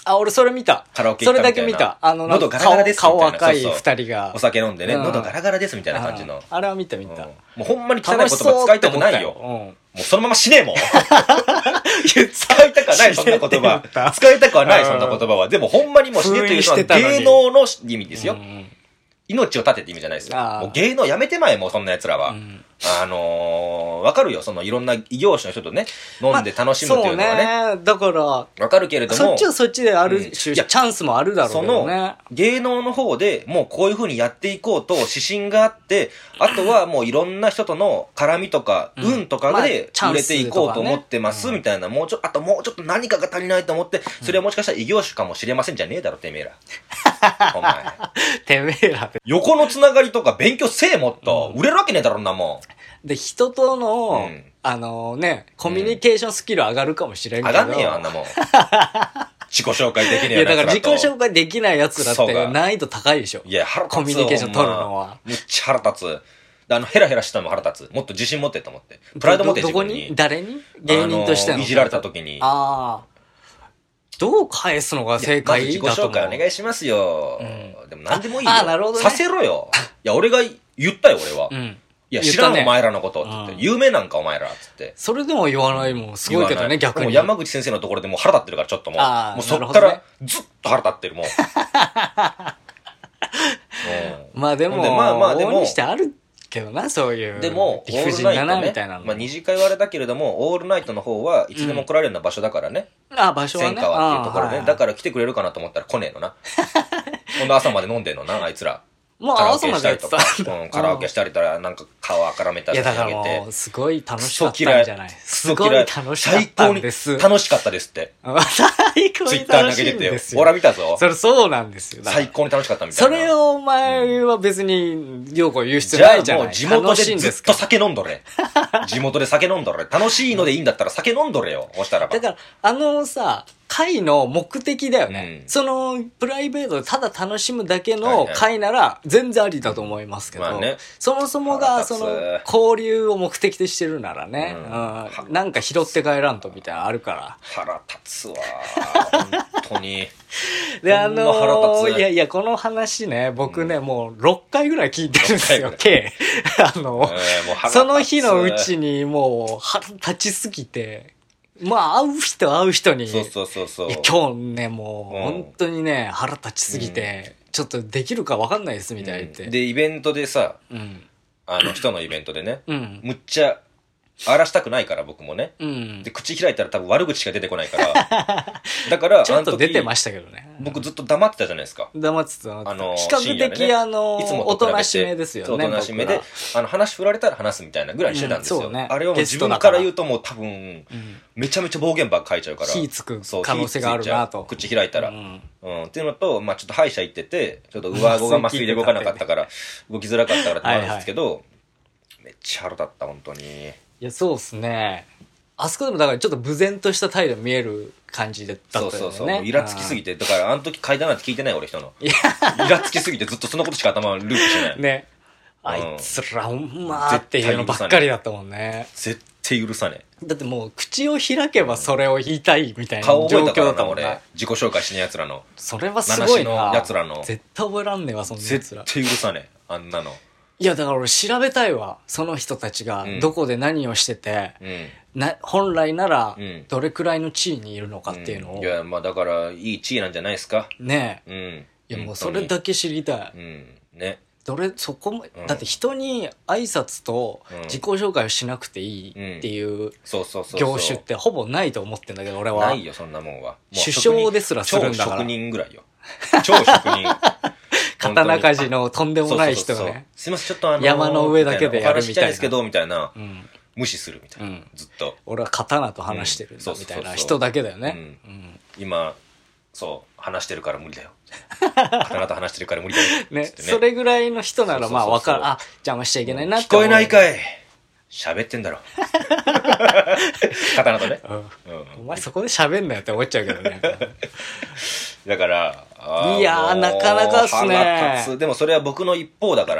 あ、俺それ見た。 カラオケ行ったみたいな。 それだけ見た。あの、 喉ガラガラですみたいな。 顔赤い二人が。 お酒飲んでね、喉ガラガラですみたいな感じの。 あれは見た見た。 もうほんまに汚い言葉使いたくないよ。もうそのまま死ねえもん。使いたくはない、そんな言葉。使いたくはない、そんな言葉は。でもほんまにもう死ねというのは芸能の意味ですよ。命を絶てって意味じゃないですよ。もう芸能やめてまえ、もうそんな奴らは。うんあのー、わかるよ。そのいろんな異業種の人とね、飲んで楽しむっていうのはね。 まあ、そうね。だから、わかるけれども。 そっちはそっちである種、うん、チャンスもあるだろうけどね。 その、芸能の方でもうこういう風にやっていこうと指針があって、あとはもういろんな人との絡みとか、うん、運とかで売れていこうと思ってます、みたいな、もうちょっと、あともうちょっと何かが足りないと思って、それはもしかしたら異業種かもしれませんじゃねえだろ、てめえら。お前。 てめえら。 横のつながりとか勉強せえもっと。売れるわけねえだろ、んなもん。 で、人との、うん、あのね、コミュニケーションスキル上がるかもしれんけど。 上がんねえよ、あんなもん。自己紹介できねえよ。いや、だから自己紹介できない奴らって難易度高いでしょ。 いや、腹立つ。 コミュニケーション取るのは。 めっちゃ腹立つ。あの、ヘラヘラしたのも腹立つ。もっと自信持ってと思って。プライド持って自分に。 どこに誰に芸人としての。 いじられた時に。 ああ。どう返すのが正解だと思う。まず自己紹介お願いしますよ。うん、でも何でもいいよ。 あ、なるほどね。 させろよ。いや、俺が言ったよ、俺は。うんいや、知らん、ね、お前らのことって言って、うん、有名なんかお前らっつって。 それでも言わないもん、すごいけどね、逆に。 もう山口先生のところでもう腹立ってるからちょっともう。もうそっからずっと腹立ってるもん。 うん、まあでも、でまあまあでも、にしてあるけどな、そういう。 でも、理不尽だな、みたいな。まあ二次会はあれだけれども、オールナイトの方はいつでも来られるような場所だからね。 うん、あ、場所はね。 千川っていうところで、ね。だから来てくれるかなと思ったら来ねえのな。ほんと朝まで飲んでんのな、あいつら。 もう朝までやってた。 うん、カラオケしたりとか、なんか顔あからめたりしてあげて。いやだからもう、すごい楽しかったんじゃないすごい楽しかったんです。 最高に楽しかったですって。 最高に楽しいんですよ。 俺は見たぞ。 それそうなんですよ。 最高に楽しかったみたいな。 それをお前は別に、ようこ言う必要ないじゃない。 じゃあもう地元でずっと酒飲んどれ。地元で酒飲んどれ。楽しいのでいいんだったら酒飲んどれよ。そしたらば。 だから、あのさ、会の目的だよね、うん、そのプライベートでただ楽しむだけの会なら全然ありだと思いますけど、まあね、そもそもがその交流を目的としてるならね、うんうん、なんか拾って帰らんとみたいなのあるから腹立つわ本当にであのー、いやいやこの話ね僕ね、うん、もうろっかいぐらい聞いてるんですよ計あの、えー、その日のうちにもう腹立ちすぎてまあ、会う人会う人に。 そうそうそうそう。 今日ね、もう、本当にね、腹立ちすぎて、うん、ちょっとできるか分かんないです、みたいな言って、うん。 で、イベントでさ、うん、あの、人のイベントでね、うん、むっちゃ、荒らしたくないから、僕もね。うん、で、口開いたら多分悪口しか出てこないから。だから、 ちょっと出てましたけどね。 僕ずっと黙ってたじゃないですか。 黙ってた。あの、比較的、ね、あの、いつもおとなしめですよね。 おとなしめで、あの、話振られたら話すみたいなぐらいしてたんですよ。うん、そうね。あれを自分から言うともう多分、うん、めちゃめちゃ暴言ばっか書いちゃうから。 火つく可能性があるなと。 口開いたら。うん。うん。っていうのと、まあちょっと歯医者行ってて、ちょっと上顎が麻酔で動かなかったから、動きづらかったからってなんですけど、めっちゃ腹立った、本当に。 いや、そうっすね。あそこでもだからちょっと無然とした態度見える感じだったよね。 そうそうそう。イラつきすぎて、だからあの時階段なんて聞いてない俺人の。イラつきすぎてずっとそのことしか頭ループしてない。 ね。あいつらほんまーっていうのばっかりだったもんね。 絶対許さねえ。だってもう口を開けばそれを言いたいみたいな状況だったもんね。俺自己紹介しねえ奴らの。 それはすごいな。 の奴らの。 絶対覚えらんねえわ、そんな奴ら。 絶対許さねえ。あんなの。 いや、だから俺調べたいわ。その人たちがどこで何をしてて、うん、な本来ならどれくらいの地位にいるのかっていうのを。 うん、いや、まあだからいい地位なんじゃないですか。 ねえ。うん。いや、もうそれだけ知りたい。 うん。ね。 どれ、そこも、だって人に挨拶と自己紹介をしなくていいっていう業種ってほぼないと思ってんだけど、俺は。 ないよ、そんなもんは。 首相ですらするんだから。 超職人ぐらいよ。超職人。 刀鍛冶のとんでもない人がね。 すいません、ちょっとあの、 山の上だけでやるみたいな。お話したいですけど、みたいな。無視するみたいな。ずっと。 俺は刀と話してるんだみたいな人だけだよね。 今、そう、話してるから無理だよ。刀と話してるから無理だよ。 ね、それぐらいの人ならまあわかる。あ、邪魔しちゃいけないなって聞こえないかい喋ってんだろ。刀とね。 お前そこで喋んなよって思っちゃうけどね。 だから、 いやー、なかなかっすね。 でもそれは僕の一方だからね。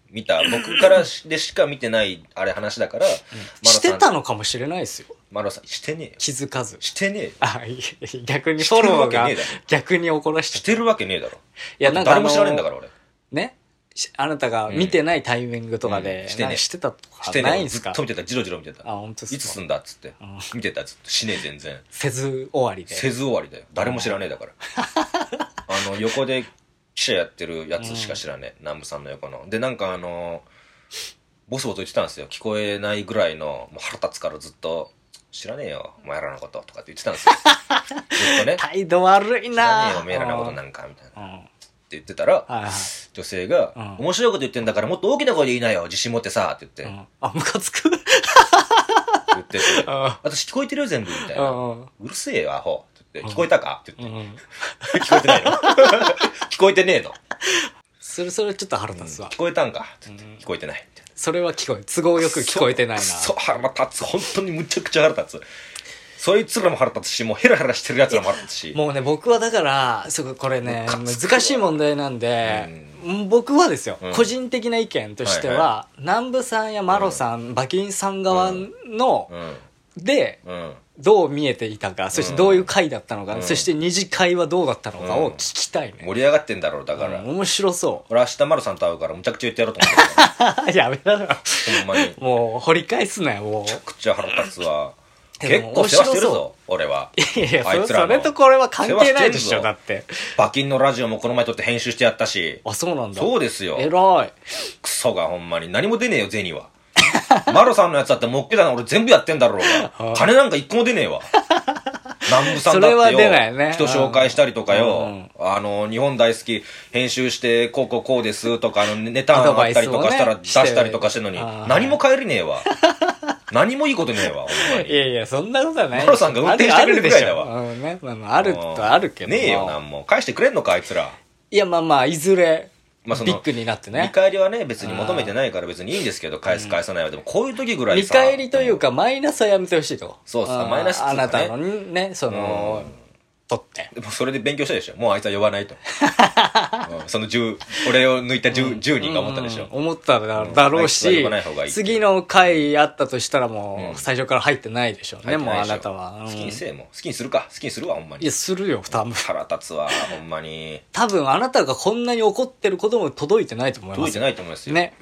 見た、僕からでしか見てない、あれ話だから、うん、 してたのかもしれないですよ。 マロさん、してねえよ。 気づかず。 してねえよ。 あ、逆にフォローが逆に怒らしてしてるわけねえだろ。 いや、なんか誰も知らねえんだから、俺。 ね。あなたが見てないタイミングとかで、うん、してねしてたとかないんすか？ ずっと見てた、ジロジロ見てた。 あ、本当ですか？ いつすんだっつって。うん、見てたっつって、しねえ全然。 せず終わりで。 せず終わりだよ。誰も知らねえだから。あの、横で記者やってるやつしか知らねえ。うん、南部さんの横の。で、なんかあの、ボソボソ言ってたんですよ。聞こえないぐらいの、もう腹立つからずっと、知らねえよ、お前らのこと、とかって言ってたんですよ。ずっとね。 態度悪いな。 知らねえよ、お前らのことなんか、みたいな。うんって言ってたら、はいはい、女性が、うん、面白いこと言ってんだからもっと大きな声で言いなよ、自信持ってさ、って言って。うん、 あ、ムカつく言ってて、私聞こえてるよ、全部、みたいな。うるせえよ、アホ。って言って、聞こえたかって言って。うん、聞こえてないの聞こえてねえの。 それ、それちょっと腹立つわ。 うん、聞こえたんかって言って、うん、聞こえてない。 それは聞こえ、都合よく聞こえてないな。 そう、腹立つ。本当にむちゃくちゃ腹立つ。そいつらも腹立つし、もうヘラヘラしてるやつらも腹立つし。 もうね、僕はだから、すごいこれね、難しい問題なんで、うん、僕はですよ、うん、個人的な意見としては、はいはい、南部さんやマロさん、うん、馬琴さん側の、うん、で、うん、どう見えていたか、そしてどういう回だったのか、うん、そして二次会はどうだったのかを聞きたいね。 盛り上がってんだろう、だから。 うん、面白そう。 俺明日マロさんと会うからむちゃくちゃ言ってやろうと思ってる。 やめろよ。 ほんまに。 もう掘り返すなよ、もう。 めちゃくちゃ腹立つわ。結構世話してるぞ、俺は。 いやいや、あいつらそれとこれは関係ないでしょ、だって。 馬琴のラジオもこの前撮って編集してやったし。 あ、そうなんだ。 そうですよ。 偉い。 クソがほんまに。何も出ねえよ、銭は。マロさんのやつだってもっけだな、俺全部やってんだろうが。金なんか一個も出ねえわ。南部さんだってよ、それは出ないね、人紹介したりとかよ、うん、あの、日本大好き、編集して、こうこうこうですとか、あの、ネタあったりとかしたら、ね、出したりとかしてるのに、何も帰りねえわ。何もいいことねえわ。 いやいや、そんなことはない。 マロさんが運転してくれるぐらいだわ。 うんね、まあまあ、あるとあるけど。 ねえよ、なんも。返してくれんのか、あいつら。 いや、まあまあ、いずれ。まあ、そのビッグになってね。 見返りはね、別に求めてないから別にいいんですけど、返す返さないは。でもこういう時ぐらいさ。見返りというか、マイナスはやめてほしいと。 そうそう、マイナスってあなたのね、その、取って。 でもそれで勉強したでしょ。もうあいつは呼ばないと。うん、そのじゅう、俺を抜いたじゅう、うん、じゅうにんが思ったでしょ。 うん、思っただろうし、次の回あったとしたらもう、最初から入ってないでしょうね、うん、もうあなたは。 好きにせえもん。好きにするか。好きにするわ、ほんまに。 いや、するよ、多分。 腹立つわ、ほんまに。 多分あなたがこんなに怒ってることも届いてないと思います。 届いてないと思いますよ。 ね。うん。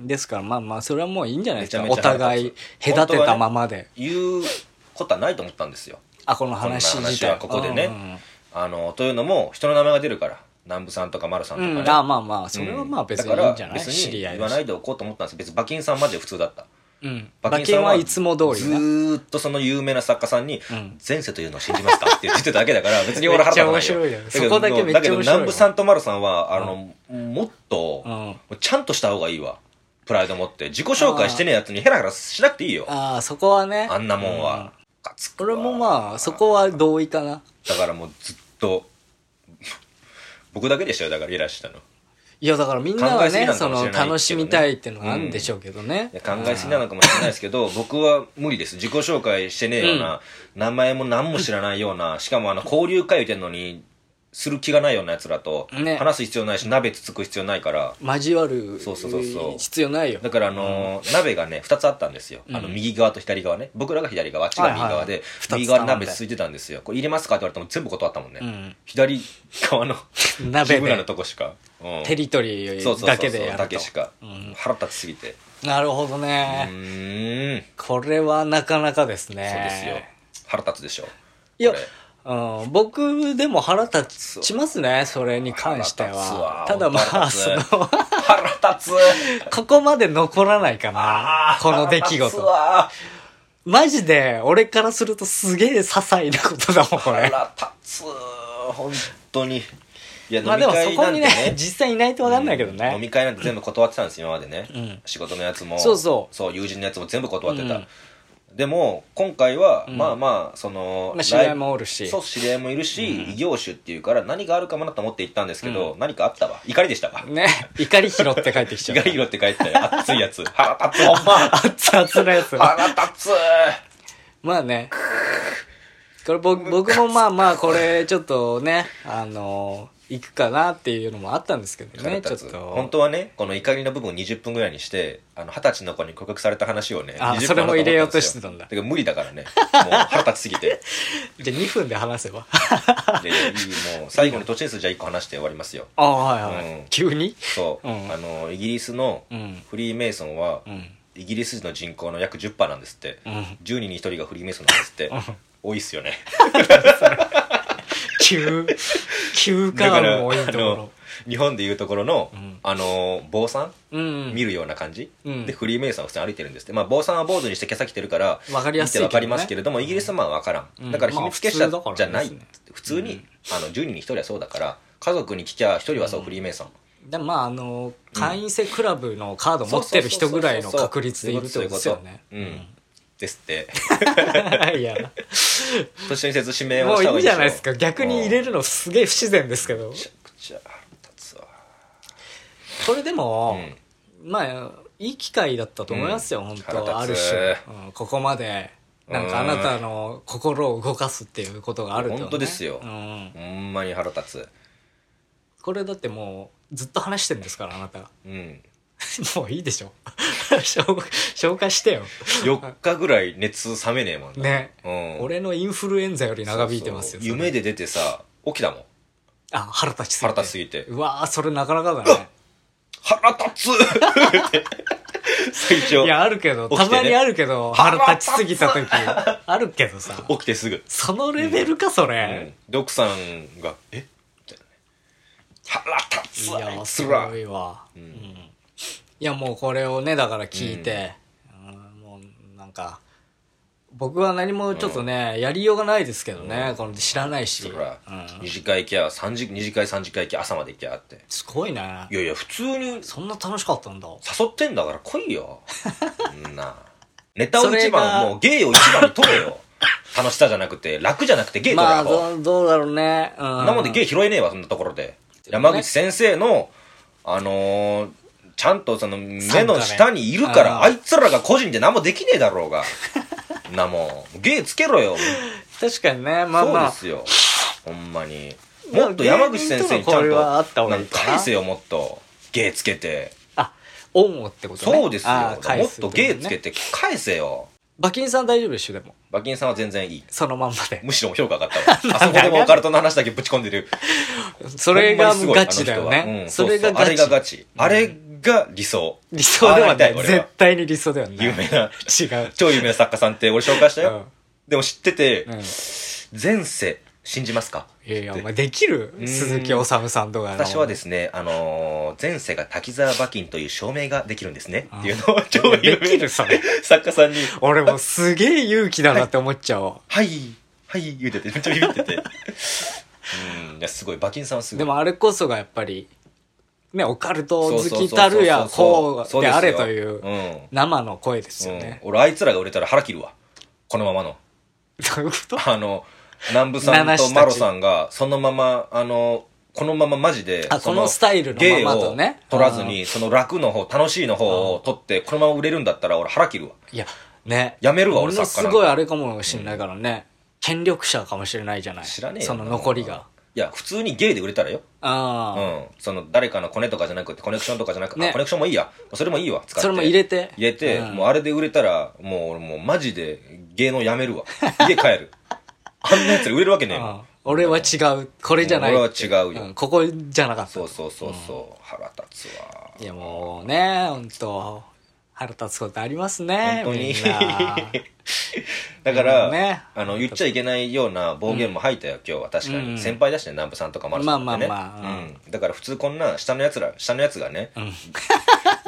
ですから、まあまあ、それはもういいんじゃないですか。お互い、隔てたままで。 言うことはないと思ったんですよ。 あ、この話自体。 ここでね。あの、というのも、人の名前が出るから。南部さんとか丸さんとかね。 うん、あまあまあ、それはまあ別にいいんじゃない、うん、別に言わないでおこうと思ったんです。別に馬琴さんまで普通だった。 うん。馬琴さんはいつも通りずーっとその有名な作家さんに、うん、前世というのを信じますかって言ってただけだから、別に俺腹立たないよ。めっちゃ面白いよ。そこだけめっちゃ面白い。だけど南部さんと丸さんは、あの、うん、もっと、うん、ちゃんとした方がいいわ。プライド持って。自己紹介してねえやつにヘラヘラしなくていいよ。 ああ、そこはね。 あんなもんは。 これもまあ、そこは同意かな。 だからもうずっと、僕だけでしたよ、だからいらしたの。 いや、だからみんなはね、その、楽しみたいっていうのがあるんでしょうけどね。 うん、考えすぎなのかもしれないですけど、僕は無理です。自己紹介してねえような、うん、名前も何も知らないような、しかもあの、交流会言ってんのに、する気がないような奴らと、ね、話す必要ないし、鍋つつく必要ないから。 交わる。そうそうそうそう。必要ないよ。 だからあのーうん、鍋がね、二つあったんですよ。あの、右側と左側ね。僕らが左側、あっちが右側で、はいはい、右側に鍋ついてたんですよ。これ入れますかって言われても全部断ったもんね。うん、左側の鍋自分らのとこしか。 うん、テリトリーだけでやると。 だけしか。うん、腹立ちすぎて。 なるほどね。うーん。これはなかなかですね。 そうですよ。腹立つでしょ。 いや、うん、僕でも腹立ちますね、それに関しては。ただまあ、その、 腹立つ。 ここまで残らないかな、この出来事。マジで、俺からするとすげえ些細なことだもん、これ。 腹立つ。本当に。いや、 まあでもそこにね、実際いないと分かんないけどね。 飲み会なんて全部断ってたんです、今までね。仕事のやつも。 そうそう。 そう、友人のやつも全部断ってた。でも今回は、うん、まあまあその、 まあ、知り合いもおるしそう知り合いもいるし、うん、異業種っていうから何があるかもなと思って行ったんですけど、うん、何かあったわ。怒りでしたわね。怒り拾って帰ってきちゃう怒り拾って帰ったよ。熱いやつ腹立つほんま熱々のやつ腹立つまあねこれ僕僕もまあまあこれちょっとねあの行くかなっていうのもあったんですけどね、ちょっと。 本当はね、この怒りの部分にじゅっぷんぐらいにして、あの、二十歳の子に告白された話をね、 あ、それも入れようとしてたんだ。 だから無理だからね。もう腹立ちすぎて。 じゃあにふんで話せば。 で、いい、もう、最後に途中数じゃあいっこ話して終わりますよ。 ああ、はいはい。 うん、 急にそう、うん、あの、イギリスのフリーメイソンは、うん、イギリス人の人口の約 じゅっパーセント なんですって。うん、じゅうにんにひとりがフリーメイソンなんですって。うん、多いっすよね。 急、急かも多いところ。 日本でいうところの、うん、あの坊さん、うん、見るような感じ、うん、でフリーメイソンは普通に歩いてるんですって。まあ坊さんは坊主にして今朝来てるから分かりやすい、 見て分かりますけれども、イギリスはまあ分からん、うん、だから秘密結社じゃない、まあ、普通に、うん、あのじゅうにんにひとりはそうだから、家族に聞きゃひとりはそう、フリーメイソンでもまああの会員制クラブのカード持ってる人ぐらいの確率でいるってことですよね。 ですっていや都市伝説指名をした方がいいでしょ。 もういいじゃないですか。逆に入れるのすげえ不自然ですけど。 めちゃくちゃ腹立つわ。 これでも、うん、まあいい機会だったと思いますよ、うん、本当ある種、うん、ここまでなんかあなたの心を動かすっていうことがあるとね。 本当ですよ、うん、ほんまに腹立つ。 これだってもうずっと話してるんですから、あなたが。うんもういいでしょ消化してよ。 よっかぐらい熱冷めねえもんね、うん、俺のインフルエンザより長引いてますよ。 そうそう、夢で出てさ起きたもん。 あ、腹立ちすぎて。 腹立ちすぎて。 うわー、それなかなかだね。 腹立つ最初いやあるけど、ね、たまにあるけど腹立ちすぎた時あるけどさ、 起きてすぐそのレベルか、うん、それ、 うん、で奥さんがえみたいなね、腹立つわ。 いやすごいわ、うんうん、いやもうこれをねだから聞いて、うんうん、もうなんか僕は何もちょっとね、うん、やりようがないですけどね、うん、この知らないし、そら、 うん、二次会行きゃ三次二次会三次会行きゃ朝まで行きゃって。 すごいね。 いやいや普通にそんな楽しかったんだ。 誘ってんだから来いよんなネタを一番、もう芸を一番に取れよ楽しさじゃなくて楽じゃなくて芸取れよ。 まあどう、どうだろうね、うん、 そんなもんで芸拾えねえわそんなところで、ね、山口先生のあのーちゃんとその目の下にいるから、ね、あいつらが個人で何もできねえだろうがなもん芸つけろよ。 確かにね、まあまあそうですよほんまに。もっと山口先生にちゃんと返せよ、もっと芸つけて。 あ、恩をってことね。 そうですよ、もっと芸つけて返せよ。 馬琴さん大丈夫でしょ。でも馬琴さんは全然いい、 そのまんまで。 むしろ評価上がったわあそこでもオカルトの話だけぶち込んでるそれがガチだよね、うん、それがガチ。 あれがガチ、うん、あれが理想。 理想ではない。絶対に理想ではない。 有名な。 違う。 超有名な作家さんって俺紹介したよ。うん、でも知ってて、うん、前世信じますか？ いやいや、お前できる？鈴木治さんとか。 私はですね、あのー、前世が滝沢馬琴という証明ができるんですね。っていうのを超有名な作家さんに。 俺もすげえ勇気だなって思っちゃう。 はい、はい、はい、言うてて、めっちゃビビってて。うん、いや、すごい、馬琴さんはすごい。 でもあれこそがやっぱり、ね、オカルト好きたるやこうであれという生の声ですよね、 うん、俺あいつらが売れたら腹切るわこのままの。 どういうこと？ あの南部さんとマロさんがそのままあのこのままマジであこのスタイルのままとね取らずにその楽の方楽しいの方を取ってこのまま売れるんだったら俺腹切るわ。 いやねやめるわ俺作家なんか。すごいあれかもしれないからね、うん、権力者かもしれないじゃない。 知らねえよその残りが。 いや普通にゲイで売れたらよ。ああ、うん、その誰かのコネとかじゃなくてコネクションとかじゃなくて、ね、あコネクションもいいやそれもいいわ使ってそれも入れて入れて、うん、もうあれで売れたらもう俺もうマジで芸能やめるわ家帰るあんなやつで売れるわけねえもん。 俺は違うこれじゃない俺は違うよ、 うん、ここじゃなかった。 そうそうそうそう、うん、腹立つわ。 いやもうねほんと腹立つことありますね本当にだから、ね、あの言っちゃいけないような暴言も吐いたよ、うん、今日は確かに、うん、先輩だしね南部さんとか丸さんってね、まあまあまあ、うん、だから普通こんな下のやつら下のやつがね、うん、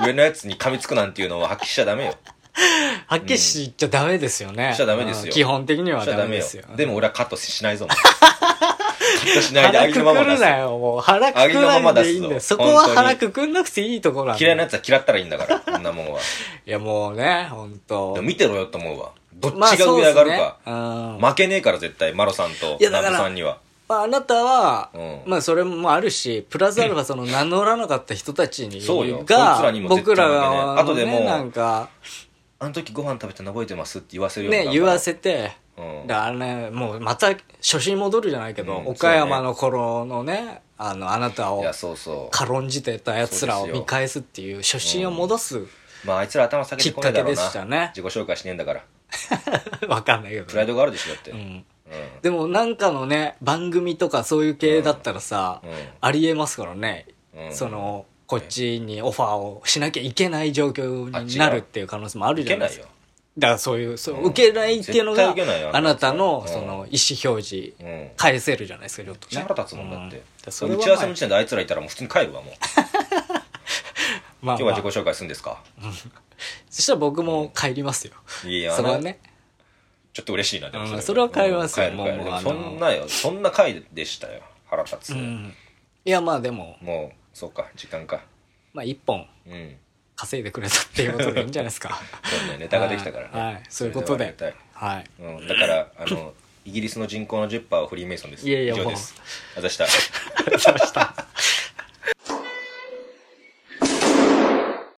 上のやつに噛みつくなんていうのは発揮しちゃダメよはっきりしちゃダメですよね、うん、 しちゃダメですよ。 基本的にはダメですよ。 でも俺はカットしないぞカットしないでありのまま出す。 腹くくるなよもう腹くくらないでいいんだよ。そこは腹くくんなくていいところなんだよ。 嫌いなやつは嫌ったらいいんだからこんなもんは。 いやもうねほんと見てろよと思うわ。どっちが上上がるか、まあね、負けねえから絶対マロさんと南部さんには。 まあ、あなたは、うん、まあそれもあるしプラスアルファその名乗らなかった人たちにそうよがそいつらにも絶対負けねえ。 僕ら後でもうなんかあの時ご飯食べたの覚えてますって言わせるようなね言わせて、うん、だからねもうまた初心戻るじゃないけど、うん、岡山の頃のねあのあなたをいやそうそう軽んじてたやつらを見返すっていう初心を戻す、 まああいつら頭下げてこないだろうな、 きっかけでしたね。 自己紹介しねえんだからわかんないけど、 プライドがあるでしょだって、うんうんでもなんかのね番組とかそういう系だったらさ、 うんうん、 ありえますからね、うん、そのこっちにオファーをしなきゃいけない状況になるっていう可能性もあるじゃないですか。だからそういうそう、うん、受けないっていうのがあなたのその意思表示返せるじゃないですかちょっとね。 腹立つもんだって、うん、それ打ち合わせの時点であいつらいたらもう普通に帰るわもうまあ、まあ、今日は自己紹介するんですかそしたら僕も帰りますよ、 うん、いやそれはねちょっと嬉しいなでもそれ、 うん、それは帰りますよ、 うん、帰る帰るもうそんなよそんな回でしたよ腹立つ、うん、 いやまあでももうそうか時間かまあ一本稼いでくれたっていうことでいいんじゃないですかそうねネタができたからね、 はい、はい、そういうことではい、 うん、だからあのイギリスの人口の じゅっパーセント はフリーメイソンです。 いやいや以上です。あざした。 あざした